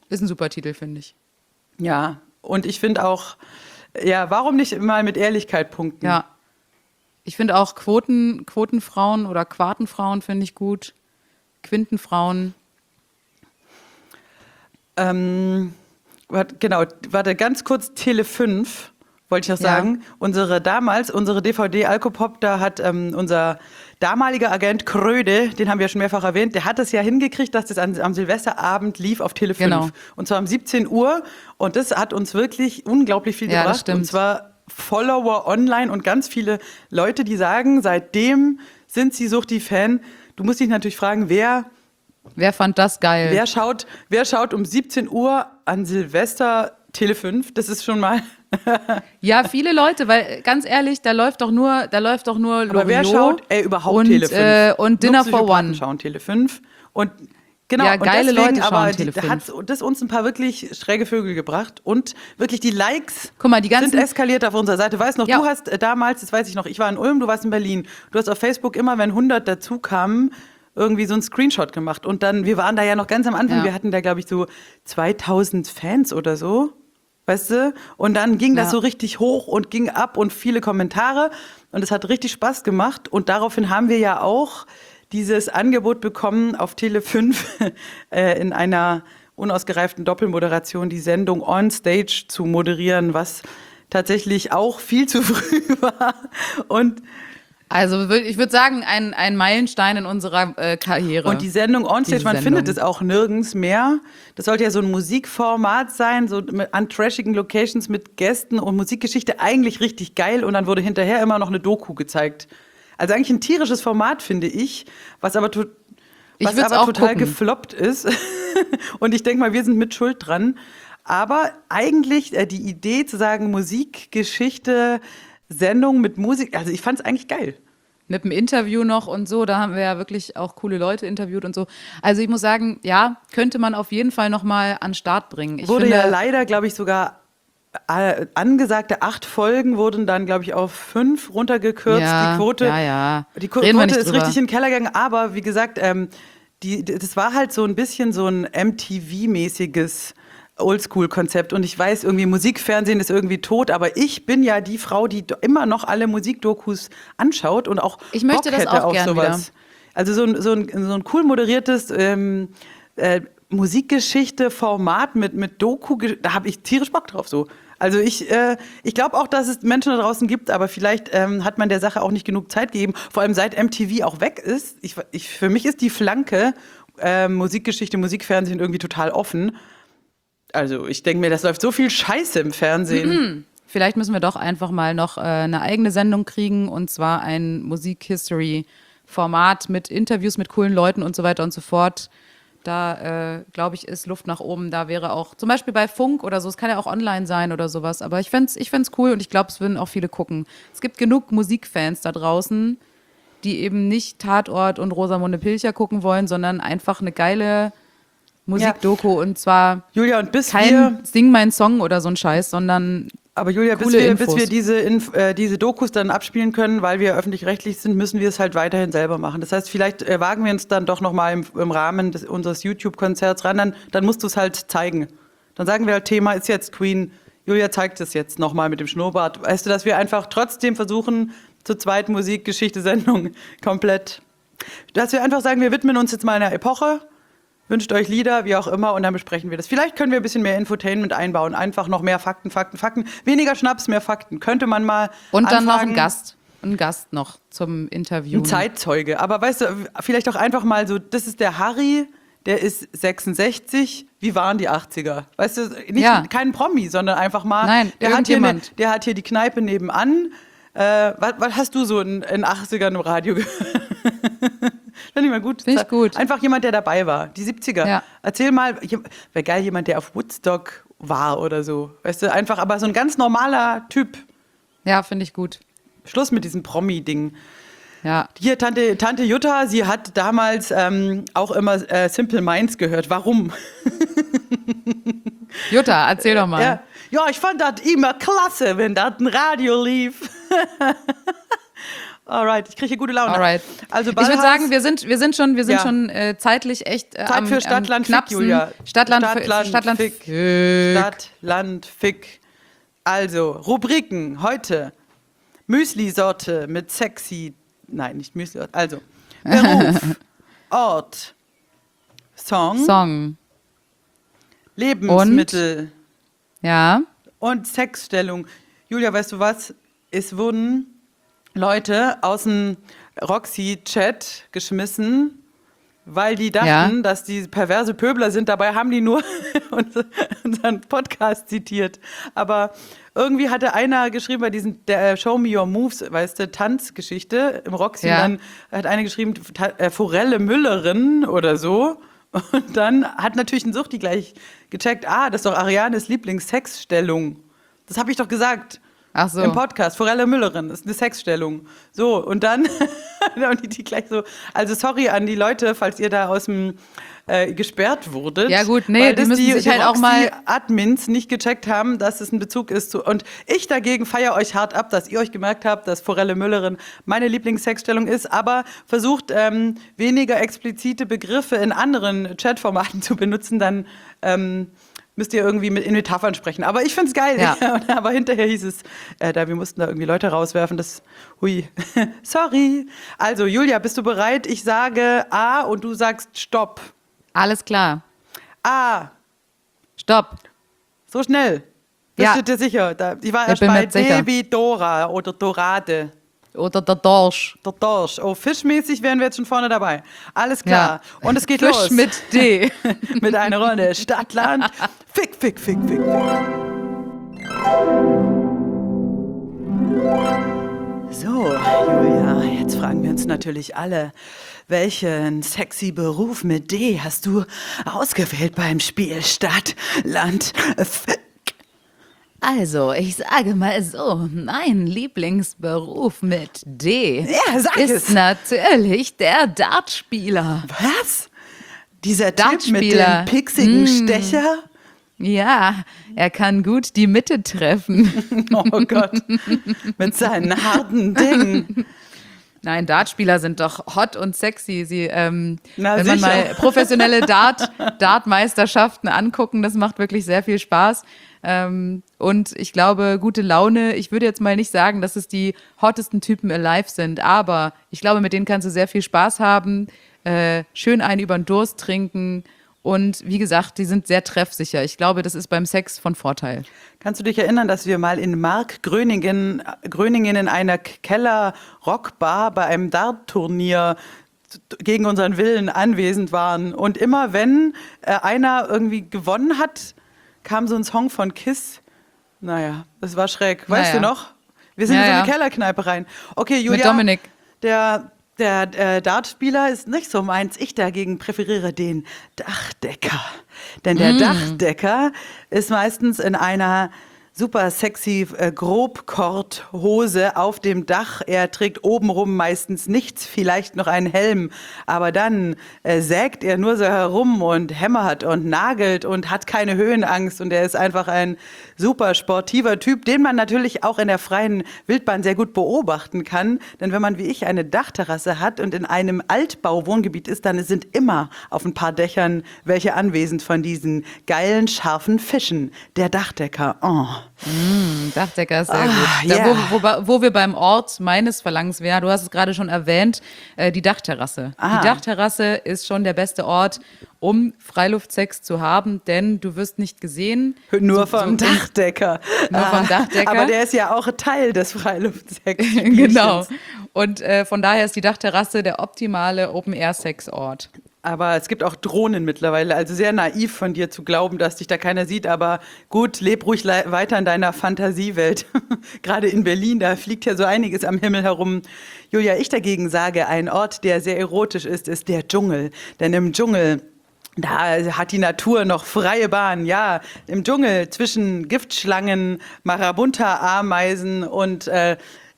B: Ist ein super Titel, finde ich.
C: Ja, und ich finde auch, ja, warum nicht mal mit Ehrlichkeit punkten?
B: Ja. Ich finde auch Quoten, Quotenfrauen oder Quartenfrauen finde ich gut. Quintenfrauen.
C: Ähm, warte, genau, warte, ganz kurz, Tele fünf, wollte ich noch
B: Ja.
C: sagen. Unsere damals, unsere D V D Alkopop, da hat ähm, unser damaliger Agent Kröde, den haben wir schon mehrfach erwähnt, der hat es ja hingekriegt, dass das an, am Silvesterabend lief auf Tele fünf.
B: Genau.
C: Und zwar um siebzehn Uhr. Und das hat uns wirklich unglaublich viel
B: Ja, das
C: gebracht.
B: stimmt.
C: Und zwar Follower online und ganz viele Leute, die sagen, seitdem sind sie Suchti-Fan. Du musst dich natürlich fragen, wer,
B: Wer fand das geil?
C: wer, schaut, wer schaut um siebzehn Uhr an Silvester Tele fünf? Das ist schon mal...
B: Ja, viele Leute, weil ganz ehrlich, da läuft doch nur, da läuft doch nur
C: Aber wer
B: Loriot
C: schaut ey, überhaupt
B: und,
C: Tele fünf?
B: Äh, und Dinner
C: Nur
B: for
C: Psychopathen
B: One.
C: schauen Tele fünf. Und genau,
B: Ja,
C: und
B: geile
C: deswegen,
B: Leute schauen
C: aber
B: Tele
C: die,
B: fünf.
C: hat das uns ein paar wirklich schräge Vögel gebracht. Und wirklich die Likes
B: Guck mal, die ganzen-
C: sind eskaliert auf unserer Seite. Weißt noch,
B: Ja.
C: du hast äh, damals, das weiß ich noch, ich war in Ulm, du warst in Berlin. Du hast auf Facebook immer, wenn hundert dazu kamen, irgendwie so einen Screenshot gemacht. Und dann, wir waren da ja noch ganz am Anfang,
B: Ja.
C: wir hatten da, glaube ich, so zweitausend Fans oder so. Weißt du? Und dann ging das
B: Ja.
C: so richtig hoch und ging ab und viele Kommentare. Und es hat richtig Spaß gemacht. Und daraufhin haben wir ja auch dieses Angebot bekommen, auf Tele fünf äh, in einer unausgereiften Doppelmoderation die Sendung On Stage zu moderieren, was tatsächlich auch viel zu früh war. Und
B: Also wür- ich würde sagen, ein, ein Meilenstein in unserer äh, Karriere.
C: Und die Sendung Onstage,
B: Diese
C: man
B: Sendung.
C: findet es auch nirgends mehr. Das sollte ja so ein Musikformat sein, so mit, an trashigen Locations mit Gästen und Musikgeschichte, eigentlich richtig geil. Und dann wurde hinterher immer noch eine Doku gezeigt. Also eigentlich ein tierisches Format, finde ich, was aber, to
B: Ich
C: was
B: würd's
C: aber
B: auch
C: total
B: gucken.
C: gefloppt ist. Und ich denke mal, wir sind mit Schuld dran. Aber eigentlich äh, die Idee zu sagen, Musikgeschichte, Sendung mit Musik, also ich fand es eigentlich geil.
B: Mit dem Interview noch und so, da haben wir ja wirklich auch coole Leute interviewt und so. Also ich muss sagen, ja, könnte man auf jeden Fall noch mal an den Start bringen. Ich
C: Wurde
B: finde,
C: ja leider, glaube ich, sogar äh, angesagte acht Folgen wurden dann, glaube ich, auf fünf runtergekürzt.
B: Ja,
C: die Quote,
B: ja, ja.
C: Die Qu-
B: Reden wir
C: Quote
B: nicht
C: ist
B: drüber.
C: richtig in den Keller gegangen. Aber wie gesagt, ähm, die, das war halt so ein bisschen so ein M T V-mäßiges Oldschool-Konzept. Und ich weiß, irgendwie Musikfernsehen ist irgendwie tot, aber ich bin ja die Frau, die do- immer noch alle Musikdokus anschaut und auch
B: Ich möchte
C: Bock
B: das
C: hätte
B: auch
C: auf
B: gern
C: sowas. Also so ein, so ein, so ein cool moderiertes ähm, äh, Musikgeschichte-Format mit, mit Doku, da habe ich tierisch Bock drauf so. Also ich, äh, ich glaube auch, dass es Menschen da draußen gibt, aber vielleicht ähm, hat man der Sache auch nicht genug Zeit gegeben. Vor allem seit M T V auch weg ist. Ich, ich, für mich ist die Flanke äh, Musikgeschichte, Musikfernsehen irgendwie total offen. Also ich denke mir, das läuft so viel Scheiße im Fernsehen.
B: vielleicht müssen wir doch einfach mal noch äh, eine eigene Sendung kriegen und zwar ein Musik-History-Format mit Interviews mit coolen Leuten und so weiter und so fort. Da, äh, glaube ich, ist Luft nach oben. Da wäre auch, zum Beispiel bei Funk oder so, es kann ja auch online sein oder sowas, aber ich fände es ich fänd's cool und ich glaube, es würden auch viele gucken. Es gibt genug Musikfans da draußen, die eben nicht Tatort und Rosamunde Pilcher gucken wollen, sondern einfach eine geile Musikdoku und zwar
C: Julia, und bis
B: kein
C: wir,
B: Sing mein Song oder so ein Scheiß, sondern
C: aber Julia, bis
B: coole
C: wir, bis
B: Infos.
C: wir diese, Inf äh, diese Dokus dann abspielen können, weil wir öffentlich-rechtlich sind, müssen wir es halt weiterhin selber machen. Das heißt, vielleicht äh, wagen wir uns dann doch nochmal im, im Rahmen des, unseres YouTube-Konzerts ran, dann, dann musst du es halt zeigen. Dann sagen wir halt, Thema ist jetzt Queen. Julia zeigt es jetzt nochmal mit dem Schnurrbart. Weißt du, dass wir einfach trotzdem versuchen, zur zweiten Musik-Geschichte-Sendung komplett, dass wir einfach sagen, wir widmen uns jetzt mal einer Epoche, wünscht euch Lieder, wie auch immer, und dann besprechen wir das. Vielleicht können wir ein bisschen mehr Infotainment einbauen, einfach noch mehr Fakten, Fakten, Fakten. Weniger Schnaps, mehr Fakten. Könnte man mal
B: und dann noch
C: anfragen.
B: ein Gast, ein Gast noch zum Interview.
C: Ein Zeitzeuge. Aber weißt du, vielleicht auch einfach mal so, das ist der Harry, der ist sechsundsechzig. Wie waren die achiger? Weißt du, nicht
B: Ja.
C: kein Promi, sondern einfach mal,
B: Nein,
C: der, hat hier, eine,
B: irgendjemand.
C: der hat hier die Kneipe nebenan. Äh, was, was hast du so in den achtzigern im Radio gehört? Finde ich mal gut.
B: Finde ich gut.
C: Einfach jemand, der dabei war. Die siebziger.
B: Ja.
C: Erzähl mal, wäre geil, jemand, der auf Woodstock war oder so. Weißt du, einfach, aber so ein ganz normaler Typ.
B: Ja, finde ich gut.
C: Schluss mit diesem Promi-Ding.
B: Ja.
C: Hier, Tante, Tante Jutta, sie hat damals ähm, auch immer äh, Simple Minds gehört. Warum?
B: Jutta, erzähl doch mal.
C: Ja, ja, ich fand das immer klasse, wenn das ein Radio lief. Alright, ich kriege hier gute Laune.
B: Alright.
C: Also
B: ich würde
C: Ballhaus-
B: sagen, wir sind, wir sind schon, wir sind
C: Ja.
B: schon äh, zeitlich echt äh,
C: Zeit
B: am,
C: für Stadt,
B: am
C: Land, Fick,
B: knappsten.
C: Julia.
B: Stadtland,
C: Stadt, Land,
B: Stadtland,
C: Fick.
B: Fick.
C: Stadt, Land, Fick. Also, Rubriken heute. Müsli-Sorte mit sexy. Nein, nicht Müsli-Sorte. Also, Beruf, Ort, Song,
B: Song.
C: Lebensmittel
B: Ja.
C: und Sexstellung. Julia, weißt du was? Es wurden Leute aus dem Roxy-Chat geschmissen, weil die dachten,
B: Ja.
C: dass die perverse Pöbler sind. Dabei haben die nur unseren Podcast zitiert. Aber irgendwie hatte einer geschrieben bei diesen der Show Me Your Moves, weißt du, Tanzgeschichte im Roxy.
B: Ja.
C: Und dann hat einer geschrieben, Ta- äh, Forelle Müllerin oder so. Und dann hat natürlich ein Suchti gleich gecheckt, ah, das ist doch Arianes Lieblingssexstellung. Das habe ich doch gesagt.
B: Ach so.
C: Im Podcast, Forelle Müllerin, ist eine Sexstellung. So, und dann, und die, die gleich so, also sorry an die Leute, falls ihr da aus dem äh, gesperrt wurdet.
B: Ja gut, nee,
C: weil
B: die
C: das
B: müssen
C: die,
B: sich
C: die
B: halt auch mal-
C: Admins nicht gecheckt haben, dass es ein Bezug ist zu, und ich dagegen feiere euch hart ab, dass ihr euch gemerkt habt, dass Forelle Müllerin meine Lieblingssexstellung ist, aber versucht ähm, weniger explizite Begriffe in anderen Chatformaten zu benutzen, dann ähm, müsst ihr irgendwie mit in Metaphern sprechen. Aber ich find's geil.
B: Ja.
C: Aber hinterher hieß es, äh, da wir mussten da irgendwie Leute rauswerfen. Das, hui, sorry. Also Julia, bist du bereit? Ich sage A und du sagst Stopp.
B: Alles klar.
C: A,
B: Stopp.
C: so schnell. Bist
B: Ja.
C: du dir sicher? Da, ich war
B: Ich
C: erst
B: bin
C: bei
B: mir sicher.
C: D wie Dora oder Dorade.
B: Oder der Dorsch.
C: Der Dorsch. Oh, fischmäßig wären wir jetzt schon vorne dabei. Alles klar. Und es geht
B: Fisch
C: los.
B: mit D.
C: mit einer Runde Stadt, Land. Fick, fick, fick, fick, fick. So, Julia, jetzt fragen wir uns natürlich alle, welchen sexy Beruf mit D hast du ausgewählt beim Spiel Stadt, Land, Fick?
B: Also, ich sage mal so, mein Lieblingsberuf mit D
C: Ja, sag
B: ist
C: es.
B: natürlich der Dartspieler.
C: Was? Dieser Typ mit
B: Dartspieler.
C: dem pixigen Stecher?
B: Ja, er kann gut die Mitte treffen.
C: Oh Gott, mit seinen harten Dingen.
B: Nein, Dartspieler sind doch hot und sexy. Sie, ähm,
C: Na,
B: wenn man
C: sicher.
B: mal professionelle Dart, Dartmeisterschaften angucken, das macht wirklich sehr viel Spaß. Ähm, und ich glaube, gute Laune. Ich würde jetzt mal nicht sagen, dass es die hottesten Typen alive sind, aber ich glaube, mit denen kannst du sehr viel Spaß haben, äh, schön einen über den Durst trinken. Und wie gesagt, die sind sehr treffsicher. Ich glaube, das ist beim Sex von Vorteil.
C: Kannst du dich erinnern, dass wir mal in Mark Gröningen, Gröningen in einer Keller-Rockbar bei einem Dart-Turnier gegen unseren Willen anwesend waren? Und immer wenn äh, einer irgendwie gewonnen hat, kam so ein Song von Kiss. Naja, das war schräg. Weißt
B: Naja.
C: du noch? Wir sind
B: Ja,
C: in so eine
B: ja.
C: Kellerkneipe rein. Okay, Julia.
B: Dominik.
C: Der, der äh, Dartspieler ist nicht so meins. Ich dagegen präferiere den Dachdecker. Denn der
B: Mm.
C: Dachdecker ist meistens in einer super sexy äh, Grobkorthose auf dem Dach. Er trägt obenrum meistens nichts, vielleicht noch einen Helm. Aber dann äh, sägt er nur so herum und hämmert und nagelt und hat keine Höhenangst. Und er ist einfach ein super sportiver Typ, den man natürlich auch in der freien Wildbahn sehr gut beobachten kann. Denn wenn man wie ich eine Dachterrasse hat und in einem Altbauwohngebiet ist, dann sind immer auf ein paar Dächern welche anwesend von diesen geilen, scharfen Fischen. Der Dachdecker. Oh.
B: Mm, Dachdecker ist sehr
C: Ah,
B: gut. Da,
C: yeah.
B: wo, wo, wo wir beim Ort meines Verlangens wären, du hast es gerade schon erwähnt, äh, die Dachterrasse.
C: Ah.
B: Die Dachterrasse ist schon der beste Ort, um Freiluftsex zu haben, denn du wirst nicht gesehen.
C: Nur
B: So-
C: vom
B: so-
C: Dachdecker.
B: Nur vom Dachdecker.
C: Aber der ist ja auch Teil des Freiluftsex.
B: Genau. Und äh, von daher ist die Dachterrasse der optimale Open-Air-Sex-Ort.
C: Aber es gibt auch Drohnen mittlerweile. Also sehr naiv von dir zu glauben, dass dich da keiner sieht. Aber gut, leb ruhig le- weiter in deiner Fantasiewelt. Gerade in Berlin, da fliegt ja so einiges am Himmel herum. Julia, ich dagegen sage, ein Ort, der sehr erotisch ist, ist der Dschungel. Denn im Dschungel, da hat die Natur noch freie Bahn. Ja, im Dschungel zwischen Giftschlangen, Marabunta-Ameisen und äh,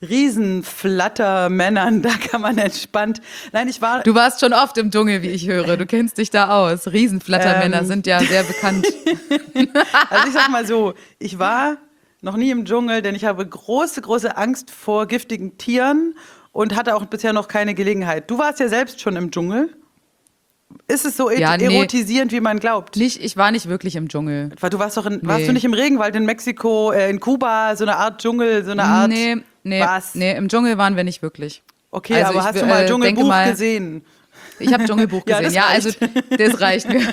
C: Riesenflattermännern, da kann man entspannt. Nein, ich war.
B: Du warst schon oft im Dschungel, wie ich höre. Du kennst dich da aus. Riesenflattermänner
C: Ähm.
B: sind ja sehr bekannt.
C: Also ich sag mal so, ich war noch nie im Dschungel, denn ich habe große, große Angst vor giftigen Tieren und hatte auch bisher noch keine Gelegenheit. Du warst ja selbst schon im Dschungel. Ist es so
B: Ja, nee.
C: erotisierend, wie man glaubt?
B: Nicht, ich war nicht wirklich im Dschungel.
C: Weil du warst doch in,
B: Nee.
C: warst du nicht im Regenwald in Mexiko, äh, in Kuba, so eine Art Dschungel, so eine Art.
B: Nee, nee,
C: Was?
B: nee, im Dschungel waren wir nicht wirklich.
C: Okay,
B: Also
C: aber
B: ich,
C: hast du mal
B: äh,
C: Dschungelbuch
B: denke mal-
C: gesehen?
B: Ich habe Dschungelbuch
C: Ja,
B: gesehen.
C: das
B: Ja, also das reicht mir.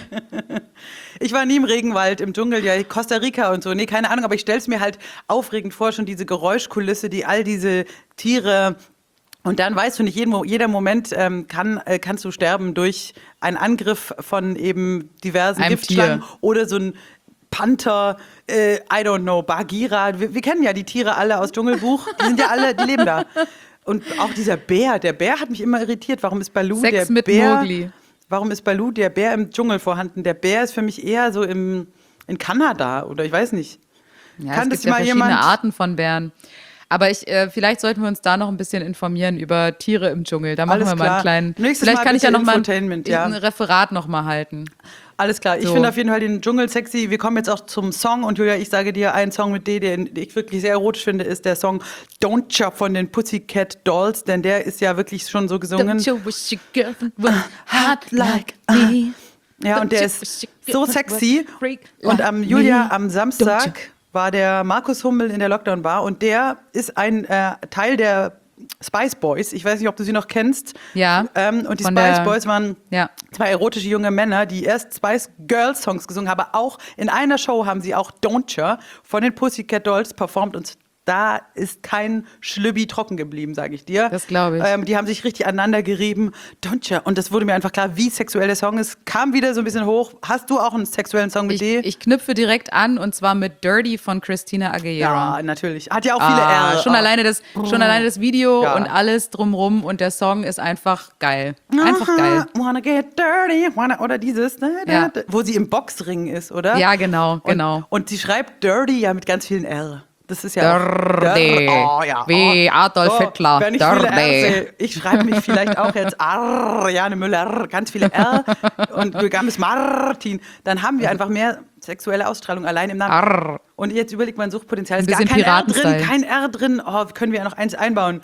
C: Ich war nie im Regenwald, im Dschungel, ja, Costa Rica und so. Nee, keine Ahnung, aber ich stell's mir halt aufregend vor, schon diese Geräuschkulisse, die all diese Tiere. Und dann weißt du nicht, jeden, Mo- jeder Moment ähm, kann, äh, kannst du sterben durch einen Angriff von eben diversen
B: Einem
C: Giftschlangen
B: Tier.
C: oder so ein Panther, äh, I don't know, Bagheera. Wir, wir kennen ja die Tiere alle aus Dschungelbuch. Die sind ja alle, die leben da. Und auch dieser Bär, der Bär hat mich immer irritiert. Warum ist Baloo
B: Sex
C: der
B: mit
C: Bär?
B: Mowgli.
C: Warum ist Baloo der Bär im Dschungel vorhanden? Der Bär ist für mich eher so im, in Kanada oder ich weiß nicht.
B: Ja,
C: Kann
B: es
C: das
B: gibt ja
C: mal
B: verschiedene
C: jemand-
B: Arten von Bären. Aber ich, äh, vielleicht sollten wir uns da noch ein bisschen informieren über Tiere im Dschungel. Da machen
C: Alles
B: wir mal
C: klar.
B: einen kleinen.
C: Nächstes
B: vielleicht
C: Mal
B: kann ich ja
C: bitte
B: noch mal ein,
C: Infotainment, ja.
B: ein Referat noch mal halten.
C: Alles klar, ich
B: So.
C: finde auf jeden Fall den Dschungel sexy. Wir kommen jetzt auch zum Song und Julia, ich sage dir, ein Song mit D, den ich wirklich sehr erotisch finde, ist der Song Don't Chop von den Pussycat Dolls, denn der ist ja wirklich schon so gesungen.
B: Don't you wish your girlfriend was hot like me?
C: Ja, und der
B: Don't you
C: ist
B: wish your
C: so
B: girlfriend
C: sexy.
B: was a freak
C: Und
B: like
C: am Julia,
B: me?
C: am
B: Don't
C: Samstag
B: you-
C: war der Markus Hummel in der Lockdown-Bar und der ist ein äh, Teil der Spice Boys. Ich weiß nicht, ob du sie noch kennst.
B: Ja,
C: Ähm, und die
B: von
C: Spice
B: der-
C: Boys waren
B: Ja.
C: zwei erotische junge Männer, die erst Spice Girls Songs gesungen haben, aber auch in einer Show haben sie auch Don't Ya von den Pussycat Dolls performt und da ist kein Schlübbi trocken geblieben, sage ich dir.
B: Das glaube ich.
C: Ähm, die haben sich richtig aneinander gerieben. Don't Ya. Und das wurde mir einfach klar, wie sexuell der Song ist. Kam wieder so ein bisschen hoch. Hast du auch einen sexuellen Song mit
B: Ich,
C: D?
B: ich knüpfe direkt an und zwar mit Dirty von Christina Aguilera.
C: Ja, natürlich. Hat ja auch viele
B: Ah,
C: R.
B: schon, alleine das, schon alleine das Video
C: Ja.
B: und alles drumrum und der Song ist einfach geil. Einfach geil.
C: Wanna get dirty, wanna, oder dieses, da, da,
B: Ja.
C: da, wo sie im Boxring ist, oder?
B: Ja, genau, genau.
C: Und, und sie schreibt dirty ja mit ganz vielen R. Das ist ja auch-
B: Dirty.
C: Oh, ja.
B: Wie Adolf Hitler.
C: Wenn ich viele R
B: Dirty.
C: sehe, ich schreibe mich vielleicht auch jetzt R, Jane Müller, ganz viele R und Games Martin. Dann haben wir einfach mehr sexuelle Ausstrahlung allein im Namen.
B: Arr.
C: Und jetzt überlegt man Suchtpotenzial. Es
B: Ein
C: ist gar
B: bisschen
C: kein R drin,
B: Piratenstyle.
C: kein R drin. Oh, können wir ja noch eins einbauen.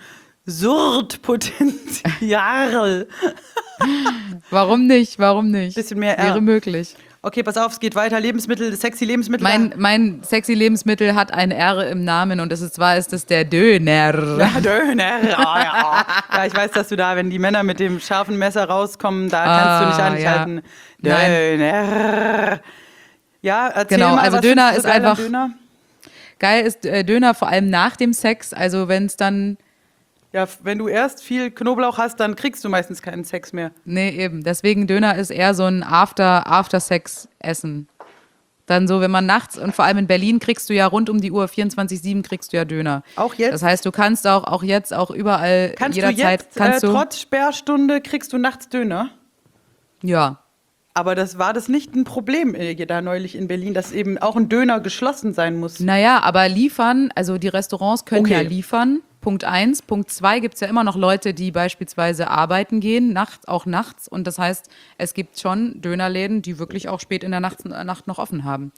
C: Suchtpotenzial.
B: Warum nicht? Warum nicht?
C: Bisschen mehr R.
B: Wäre möglich.
C: Okay, pass auf, es geht weiter. Lebensmittel, sexy Lebensmittel.
B: Mein, mein sexy Lebensmittel hat ein R im Namen und es ist zwar ist es der Döner.
C: Ja, Döner. Oh, ja. ja, ich weiß, dass du da, wenn die Männer mit dem scharfen Messer rauskommen, da kannst du nicht
B: Ah,
C: anschalten.
B: ja.
C: Döner. Ja, erzähl
B: Genau,
C: mal,
B: also
C: was
B: Döner
C: findest du
B: ist
C: geil am
B: einfach-
C: Döner?
B: Geil ist äh, Döner vor allem nach dem Sex. Also wenn es dann,
C: Ja, wenn du erst viel Knoblauch hast, dann kriegst du meistens keinen Sex mehr.
B: nee eben, deswegen Döner ist eher so ein After, After-Sex-Essen. Dann so, wenn man nachts, und vor allem in Berlin kriegst du ja rund um die Uhr, vierundzwanzig sieben kriegst du ja Döner.
C: Auch jetzt?
B: Das heißt, du kannst auch, auch jetzt, auch überall,
C: Kannst
B: jederzeit,
C: du jetzt,
B: kannst
C: äh,
B: du,
C: trotz Sperrstunde, kriegst du nachts Döner?
B: ja.
C: Aber das war das nicht ein Problem äh, da neulich in Berlin, dass eben auch ein Döner geschlossen sein muss.
B: Naja, aber liefern, also die Restaurants können
C: Okay.
B: ja liefern. Punkt eins. Punkt zwei gibt es ja immer noch Leute, die beispielsweise arbeiten gehen, nachts, auch nachts. Und das heißt, es gibt schon Dönerläden, die wirklich auch spät in der Nacht, Nacht noch offen haben.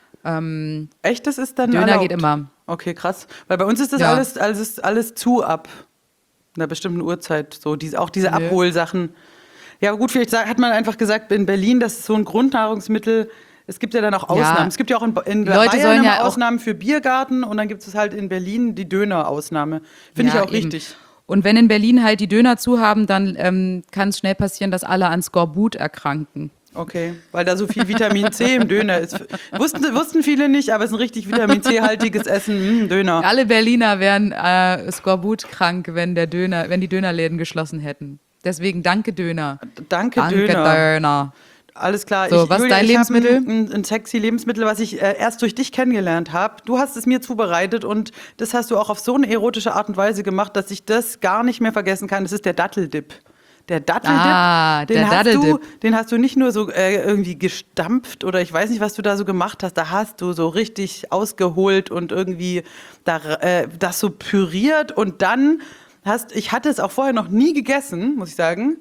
B: Ähm,
C: Echt, das ist dann
B: Döner
C: erlaubt?
B: geht immer.
C: Okay, krass. Weil bei uns ist das
B: Ja.
C: alles, alles, alles zu ab einer bestimmten Uhrzeit. So, diese, auch diese
B: Nö.
C: Abholsachen. Ja, aber gut, vielleicht sa- hat man einfach gesagt, in Berlin, das ist so ein Grundnahrungsmittel. Es gibt ja dann auch
B: Ja.
C: Ausnahmen. Es gibt ja auch in, in
B: Leute
C: Bayern
B: sollen
C: immer
B: ja auch-
C: Ausnahmen für Biergarten und dann gibt es halt in Berlin die Döner-Ausnahme. Finde
B: ja,
C: ich auch
B: eben.
C: richtig.
B: Und wenn in Berlin halt die Döner zu haben, dann ähm, kann es schnell passieren, dass alle an Skorbut erkranken.
C: Okay, weil da so viel Vitamin C im Döner ist. Wussten, wussten viele nicht, aber es ist ein richtig Vitamin C-haltiges Essen. Mm, Döner.
B: Alle Berliner wären äh, Skorbut-krank, wenn, der Döner, wenn die Dönerläden geschlossen hätten. Deswegen danke Döner.
C: Danke,
B: Danke
C: Döner.
B: Döner.
C: Alles klar.
B: So,
C: ich,
B: was ist
C: Julia,
B: dein
C: ich hab
B: Lebensmittel?
C: Ein, ein, ein sexy Lebensmittel, was ich äh, erst durch dich kennengelernt habe. Du hast es mir zubereitet und das hast du auch auf so eine erotische Art und Weise gemacht, dass ich das gar nicht mehr vergessen kann. Das ist der Datteldip. Der Datteldip,
B: Ah,
C: den,
B: der
C: hast
B: Datteldip.
C: Du, den hast du nicht nur so äh, irgendwie gestampft oder ich weiß nicht, was du da so gemacht hast. Da hast du so richtig ausgeholt und irgendwie da, äh, das so püriert und dann hast, ich hatte es auch vorher noch nie gegessen, muss ich sagen.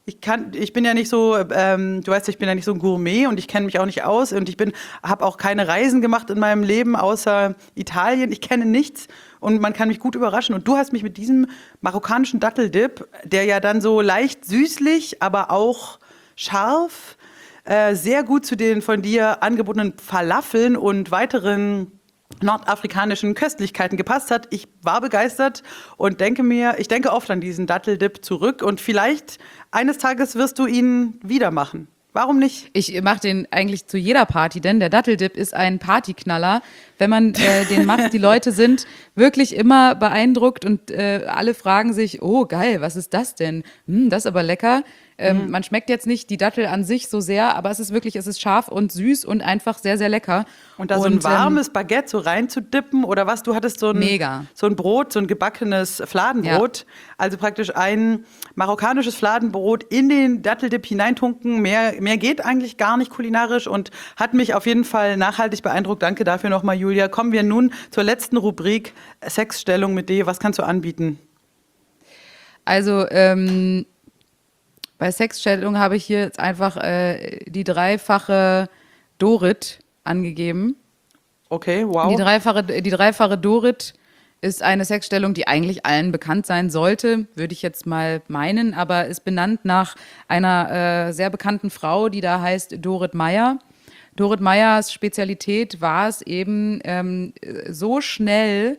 C: Ich kann, ich bin ja nicht so, ähm, du weißt, ich bin ja nicht so ein Gourmet und ich kenne mich auch nicht aus und ich bin, habe auch keine Reisen gemacht in meinem Leben außer Italien. Ich kenne nichts und man kann mich gut überraschen. Und du hast mich mit diesem marokkanischen Datteldip, der ja dann so leicht süßlich, aber auch scharf, äh, sehr gut zu den von dir angebotenen Falafeln und weiteren nordafrikanischen Köstlichkeiten gepasst hat. Ich war begeistert und denke mir, ich denke oft an diesen Datteldip zurück und vielleicht eines Tages wirst du ihn wieder machen. Warum nicht?
B: Ich mache den eigentlich zu jeder Party, denn der Datteldip ist ein Partyknaller. Wenn man äh, den macht, die Leute sind wirklich immer beeindruckt und äh, alle fragen sich, oh geil, was ist das denn? Hm, das ist aber lecker. Ähm, mhm. Man schmeckt jetzt nicht die Dattel an sich so sehr, aber es ist wirklich, es ist scharf und süß und einfach sehr, sehr lecker.
C: Und da so ein warmes ähm, Baguette so reinzudippen oder was? Du hattest so ein,
B: mega.
C: so ein Brot, so ein gebackenes Fladenbrot. Ja. Also praktisch ein marokkanisches Fladenbrot in den Datteldip hineintunken. Mehr, mehr geht eigentlich gar nicht kulinarisch und hat mich auf jeden Fall nachhaltig beeindruckt. Danke dafür nochmal, Julia. Kommen wir nun zur letzten Rubrik, Sexstellung mit D. Was kannst du anbieten?
B: Also, ähm, bei Sexstellung habe ich hier jetzt einfach äh, die dreifache Dorit angegeben.
C: Okay, wow.
B: Die dreifache, die dreifache Dorit ist eine Sexstellung, die eigentlich allen bekannt sein sollte, würde ich jetzt mal meinen, aber ist benannt nach einer äh, sehr bekannten Frau, die da heißt Dorit Meyer. Dorit Meyers Spezialität war es eben, ähm, so schnell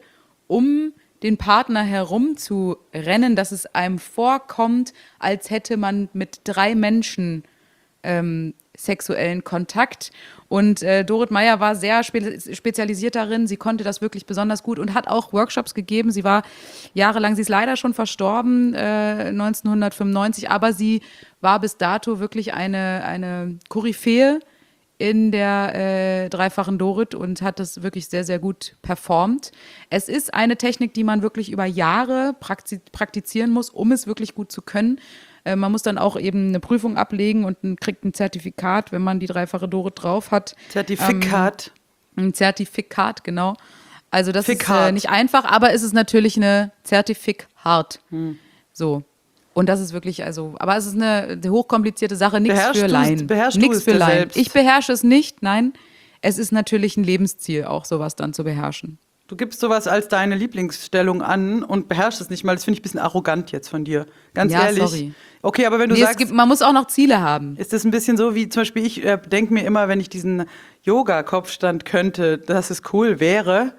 B: um den Partner herumzurennen, dass es einem vorkommt, als hätte man mit drei Menschen ähm, sexuellen Kontakt. Und äh, Dorit Meyer war sehr spe- spezialisiert darin. Sie konnte das wirklich besonders gut und hat auch Workshops gegeben. Sie war jahrelang, sie ist leider schon verstorben, äh, neunzehnhundertfünfundneunzig, aber sie war bis dato wirklich eine, eine Koryphäe in der äh, dreifachen Dorit und hat das wirklich sehr, sehr gut performt. Es ist eine Technik, die man wirklich über Jahre praktiz- praktizieren muss, um es wirklich gut zu können. Äh, man muss dann auch eben eine Prüfung ablegen und ein, kriegt ein Zertifikat, wenn man die dreifache Dorit drauf hat.
C: Zertifikat.
B: Ähm, ein Zertifikat, genau. Also das Fikat. ist äh, nicht einfach, aber es ist natürlich eine Zertifikat. Hm. So. Und das ist wirklich, also, aber es ist eine hochkomplizierte Sache, nichts für Laien.
C: Beherrschst
B: Nichts
C: du es
B: für
C: dir
B: Laien.
C: selbst?
B: Ich beherrsche es nicht, nein. Es ist natürlich ein Lebensziel, auch sowas dann zu beherrschen.
C: Du gibst sowas als deine Lieblingsstellung an und beherrschst es nicht mal. Das finde ich ein bisschen arrogant jetzt von dir. Ganz
B: ja,
C: ehrlich.
B: Sorry.
C: Okay, aber wenn du
B: nee,
C: sagst,
B: es gibt, man muss auch noch Ziele haben.
C: ist das ein bisschen so wie zum Beispiel, ich äh, denke mir immer, wenn ich diesen Yoga-Kopfstand könnte, dass es cool wäre.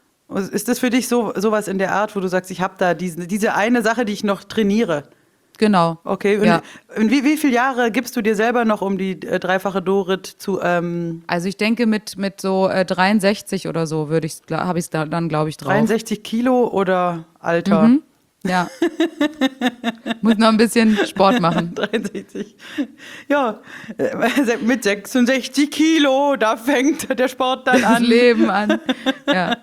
C: Ist das für dich so sowas in der Art, wo du sagst, ich habe da diesen, diese eine Sache, die ich noch trainiere?
B: Genau.
C: Okay, und
B: ja.
C: in wie, wie viele Jahre gibst du dir selber noch, um die äh, dreifache Dorit zu... Ähm
B: also ich denke, mit, mit so äh, dreiundsechzig oder so würde ich habe ich es da, dann, glaube ich, drauf.
C: dreiundsechzig Kilo oder Alter?
B: Mhm. Ja. Muss noch ein bisschen Sport machen.
C: dreiundsechzig. Ja, äh, mit sechsundsechzig Kilo, da fängt der Sport dann
B: Das
C: an.
B: Leben an. Ja.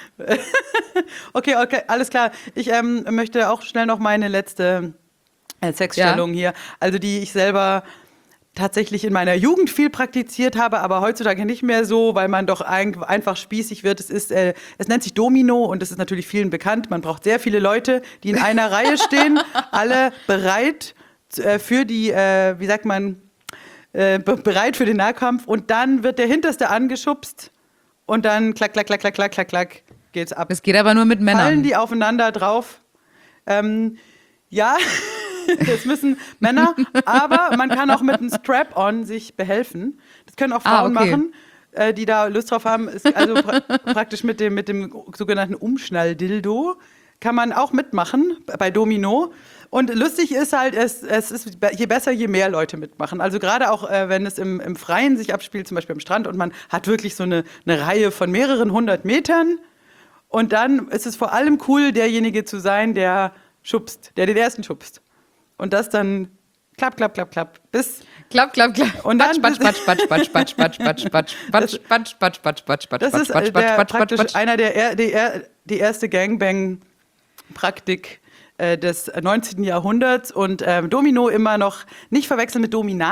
C: Okay, okay, alles klar. Ich ähm, möchte auch schnell noch meine letzte äh, Sexstellung ja. hier, also die ich selber tatsächlich in meiner Jugend viel praktiziert habe, aber heutzutage nicht mehr so, weil man doch ein, einfach spießig wird. Es ist, äh, es nennt sich Domino und das ist natürlich vielen bekannt. Man braucht sehr viele Leute, die in einer Reihe stehen, alle bereit äh, für die, äh, wie sagt man, äh, be- bereit für den Nahkampf und dann wird der Hinterste angeschubst und dann klack, klack, klack, klack, klack, klack, klack, geht's ab.
B: Es geht aber nur mit Männern.
C: Fallen die aufeinander drauf? Ähm, ja, das müssen Männer, aber man kann auch mit einem Strap-on sich behelfen. Das können auch Frauen
B: ah, okay.
C: machen, äh, die da Lust drauf haben. Ist also pra- praktisch mit dem, mit dem sogenannten Umschnall-Dildo kann man auch mitmachen bei Domino. Und lustig ist halt, es, es ist je besser, je mehr Leute mitmachen. Also gerade auch, äh, wenn es im, im Freien sich abspielt, zum Beispiel am Strand, und man hat wirklich so eine, eine Reihe von mehreren hundert Metern. Und dann ist es vor allem cool, derjenige zu sein, der schubst, der den ersten schubst. Und das dann klapp, klapp, klapp, klapp, bis...
B: Klapp, klapp, klapp.
C: Und dann
B: Batsch, batsch, batsch, batsch, batsch, batsch, batsch, batsch, batsch, batsch, batsch, batsch, batsch, batsch,
C: Das ist
B: batsch,
C: der,
B: batsch, batsch,
C: praktisch
B: batsch.
C: einer der, er- die, er- die erste Gangbang-Praktik äh, des neunzehnten Jahrhunderts. Und ähm, Domino immer noch nicht verwechseln mit Domina.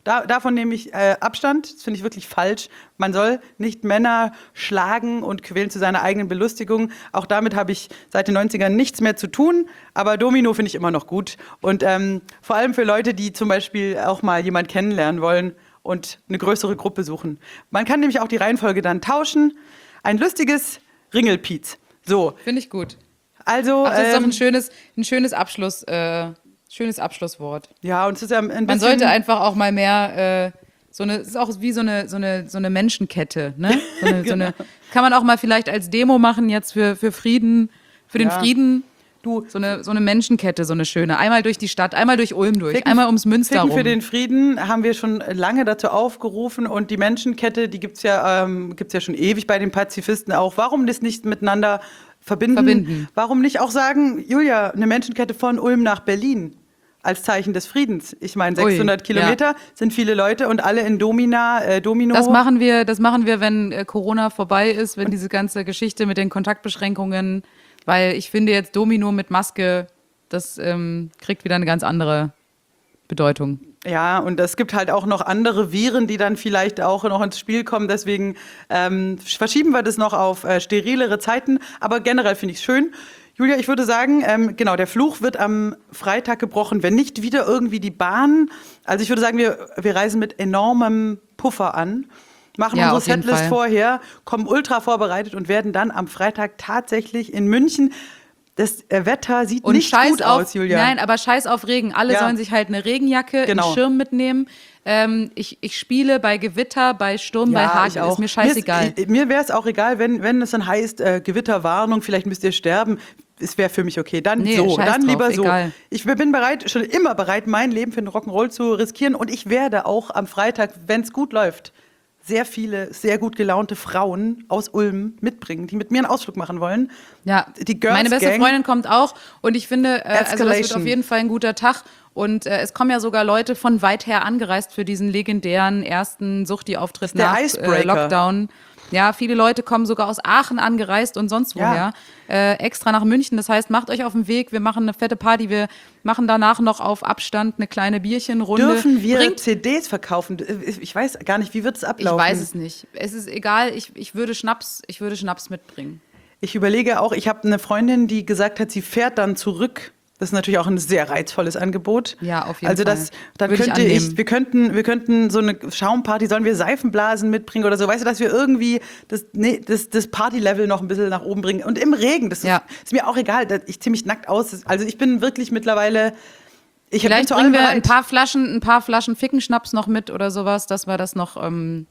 C: Da, davon nehme ich äh, Abstand. Das finde ich wirklich falsch. Man soll nicht Männer schlagen und quälen zu seiner eigenen Belustigung. Auch damit habe ich seit den neunzigern nichts mehr zu tun. Aber Domino finde ich immer noch gut. Und ähm, vor allem für Leute, die zum Beispiel auch mal jemand kennenlernen wollen und eine größere Gruppe suchen. Man kann nämlich auch die Reihenfolge dann tauschen. Ein lustiges Ringelpiez. So.
B: Finde ich gut.
C: Also,
B: Ach, das ist doch
C: ähm,
B: ein schönes, ein schönes Abschluss, äh, schönes Abschlusswort.
C: ja, und es ist ja ein bisschen...
B: Man sollte einfach auch mal mehr, äh, so eine, es ist auch wie so eine, so eine, so eine Menschenkette, ne? So eine, so eine, kann man auch mal vielleicht als Demo machen jetzt für, für Frieden, für den
C: Ja.
B: Frieden.
C: Du,
B: So eine, so eine Menschenkette, so eine schöne. Einmal durch die Stadt, einmal durch Ulm durch,
C: Ficken-
B: einmal ums Münster
C: Ficken
B: rum.
C: für den Frieden haben wir schon lange dazu aufgerufen und die Menschenkette, die gibt's ja, ähm, gibt's ja schon ewig bei den Pazifisten auch. Warum das nicht miteinander verbinden?
B: Verbinden.
C: Warum nicht auch sagen, Julia, eine Menschenkette von Ulm nach Berlin als Zeichen des Friedens? Ich meine,
B: Ui,
C: sechshundert Kilometer sind viele Leute und alle in Domina, äh, Domino.
B: Das machen wir, das machen wir, wenn äh, Corona vorbei ist, wenn diese ganze Geschichte mit den Kontaktbeschränkungen, weil ich finde jetzt Domino mit Maske, das ähm, kriegt wieder eine ganz andere Bedeutung.
C: Ja, und es gibt halt auch noch andere Viren, die dann vielleicht auch noch ins Spiel kommen. Deswegen ähm, verschieben wir das noch auf äh, sterilere Zeiten. Aber generell finde ich es schön. Julia, ich würde sagen, ähm, genau, der Fluch wird am Freitag gebrochen, wenn nicht wieder irgendwie die Bahn. Also ich würde sagen, wir, wir reisen mit enormem Puffer an, machen
B: Ja,
C: unsere
B: auf jeden
C: Setlist
B: Fall.
C: vorher, kommen ultra vorbereitet und werden dann am Freitag tatsächlich in München. Das äh, Wetter sieht
B: Und
C: nicht
B: scheiß
C: gut
B: auf,
C: aus, Julia.
B: Nein, aber scheiß auf Regen. Alle
C: Ja.
B: sollen sich halt eine Regenjacke,
C: Genau.
B: einen Schirm mitnehmen. Ähm, ich, ich spiele bei Gewitter, bei Sturm, bei
C: Ja,
B: Hagel.
C: ich auch.
B: Ist mir scheißegal.
C: Mir, ist- mir wäre es auch egal, wenn, wenn es dann heißt, äh, Gewitterwarnung, vielleicht müsst ihr sterben. Es wäre für mich okay. Dann
B: Nee,
C: so,
B: scheiß
C: dann
B: drauf,
C: lieber so.
B: egal.
C: Ich bin bereit, schon immer bereit, mein Leben für den Rock'n'Roll zu riskieren. Und ich werde auch am Freitag, wenn es gut läuft, sehr viele, sehr gut gelaunte Frauen aus Ulm mitbringen, die mit mir einen Ausflug machen wollen.
B: Ja,
C: Die Girls
B: meine beste
C: Gang.
B: Freundin kommt auch und ich finde, äh, also das wird
C: Escalation.
B: auf jeden Fall ein guter Tag. Und äh, es kommen ja sogar Leute von weit her angereist für diesen legendären ersten Suchti-Auftritt
C: Der
B: nach äh,
C: Icebreaker.
B: Lockdown. Ja, viele Leute kommen sogar aus Aachen angereist und sonst
C: Ja.
B: woher. Äh, extra nach München. Das heißt, macht euch auf den Weg. Wir machen eine fette Party. Wir machen danach noch auf Abstand eine kleine Bierchenrunde.
C: Dürfen wir
B: Bringt
C: C Ds verkaufen? Ich weiß gar nicht, wie wird es
B: Ich
C: ablaufen?
B: weiß es nicht. Es ist egal. Ich, ich würde Schnaps, ich würde Schnaps mitbringen.
C: Ich überlege auch, ich habe eine Freundin, die gesagt hat, sie fährt dann zurück. Das ist natürlich auch ein sehr reizvolles Angebot.
B: Ja, auf jeden
C: also
B: Fall.
C: das, dann
B: Würde ich
C: könnte ich,
B: annehmen.
C: wir könnten, wir könnten so eine Schaumparty, sollen wir Seifenblasen mitbringen oder so, weißt du, dass wir irgendwie das, nee, das, das Partylevel noch ein bisschen nach oben bringen. Und im Regen, das
B: Ja.
C: ist, ist mir auch egal, das- ich ziehe mich nackt aus. Also ich bin wirklich mittlerweile, ich bin
B: Vielleicht
C: zu allem
B: bringen wir ein
C: bereit.
B: paar Flaschen, ein paar Flaschen Fickenschnaps noch mit oder sowas, dass wir das noch ähm,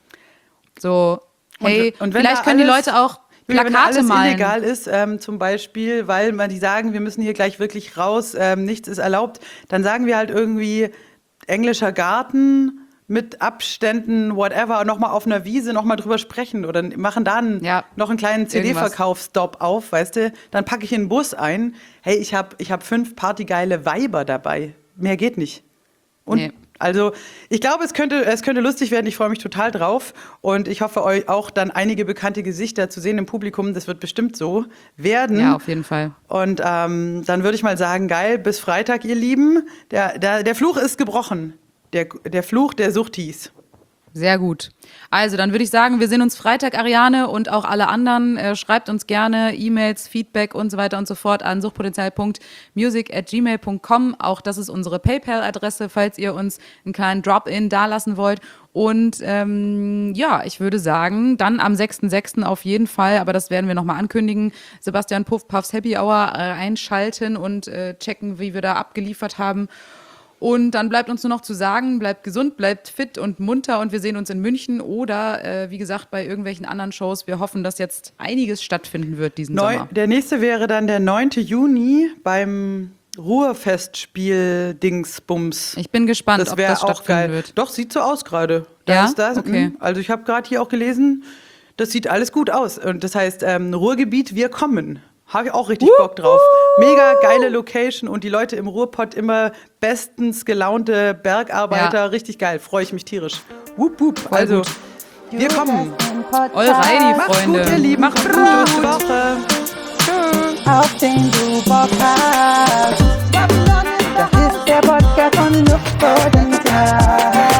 B: so. Hey,
C: und wenn
B: vielleicht
C: da
B: können die
C: alles-
B: Leute auch
C: Julia, wenn da
B: Plakate
C: alles
B: malen.
C: illegal ist, ähm, zum Beispiel, weil man die sagen, wir müssen hier gleich wirklich raus, ähm, nichts ist erlaubt, dann sagen wir halt irgendwie englischer Garten mit Abständen, whatever, nochmal auf einer Wiese nochmal drüber sprechen oder machen dann
B: Ja,
C: noch einen kleinen C
B: irgendwas.
C: D-Verkaufsstop auf, weißt du? Dann packe ich in den Bus ein, hey, ich habe ich hab fünf partygeile Weiber dabei. Mehr geht nicht. Und
B: Nee.
C: also, ich glaube, es könnte, es könnte lustig werden. Ich freue mich total drauf. Und ich hoffe, euch auch dann einige bekannte Gesichter zu sehen im Publikum. Das wird bestimmt so werden.
B: Ja, auf jeden Fall.
C: Und ähm, dann würde ich mal sagen, geil, bis Freitag, ihr Lieben. Der, der, der Fluch ist gebrochen. Der, der Fluch der Suchtis.
B: Sehr gut. Also, dann würde ich sagen, wir sehen uns Freitag, Ariane, und auch alle anderen. Äh, schreibt uns gerne E-Mails, Feedback und so weiter und so fort an suchtpotenzial punkt music at gmail punkt com. Auch das ist unsere PayPal-Adresse, falls ihr uns einen kleinen Drop-In dalassen wollt. Und ähm, ja, ich würde sagen, dann am sechsten sechsten auf jeden Fall, aber das werden wir nochmal ankündigen, Sebastian Puff Puffs Happy Hour äh, einschalten und äh, checken, wie wir da abgeliefert haben. Und dann bleibt uns nur noch zu sagen, bleibt gesund, bleibt fit und munter und wir sehen uns in München oder, äh, wie gesagt, bei irgendwelchen anderen Shows. Wir hoffen, dass jetzt einiges stattfinden wird diesen
C: Neu,
B: Sommer.
C: der nächste wäre dann der neunte Juni beim Ruhrfestspiel-Dingsbums.
B: Ich bin gespannt,
C: Das
B: ob
C: wäre
B: das
C: auch
B: stattfinden
C: geil.
B: wird.
C: Doch, sieht so aus gerade. Da
B: Ja?
C: ist das.
B: Okay.
C: mm. Also ich habe gerade hier auch gelesen, das sieht alles gut aus. Und das heißt, ähm, Ruhrgebiet, wir kommen. Habe ich auch richtig Bock drauf. Mega geile Location und die Leute im Ruhrpott immer bestens gelaunte Bergarbeiter.
B: Ja.
C: Richtig geil, freue ich mich tierisch. Wupp, wupp.
B: Voll
C: Also,
B: gut.
C: wir kommen.
B: Alrighty,
C: Macht's
B: Freunde.
C: gut, ihr Lieben.
B: Macht's
C: Gute
B: gut.
C: Woche.
A: Auf den du Bock hast. Das ist der Podcast von Luftpotenzial.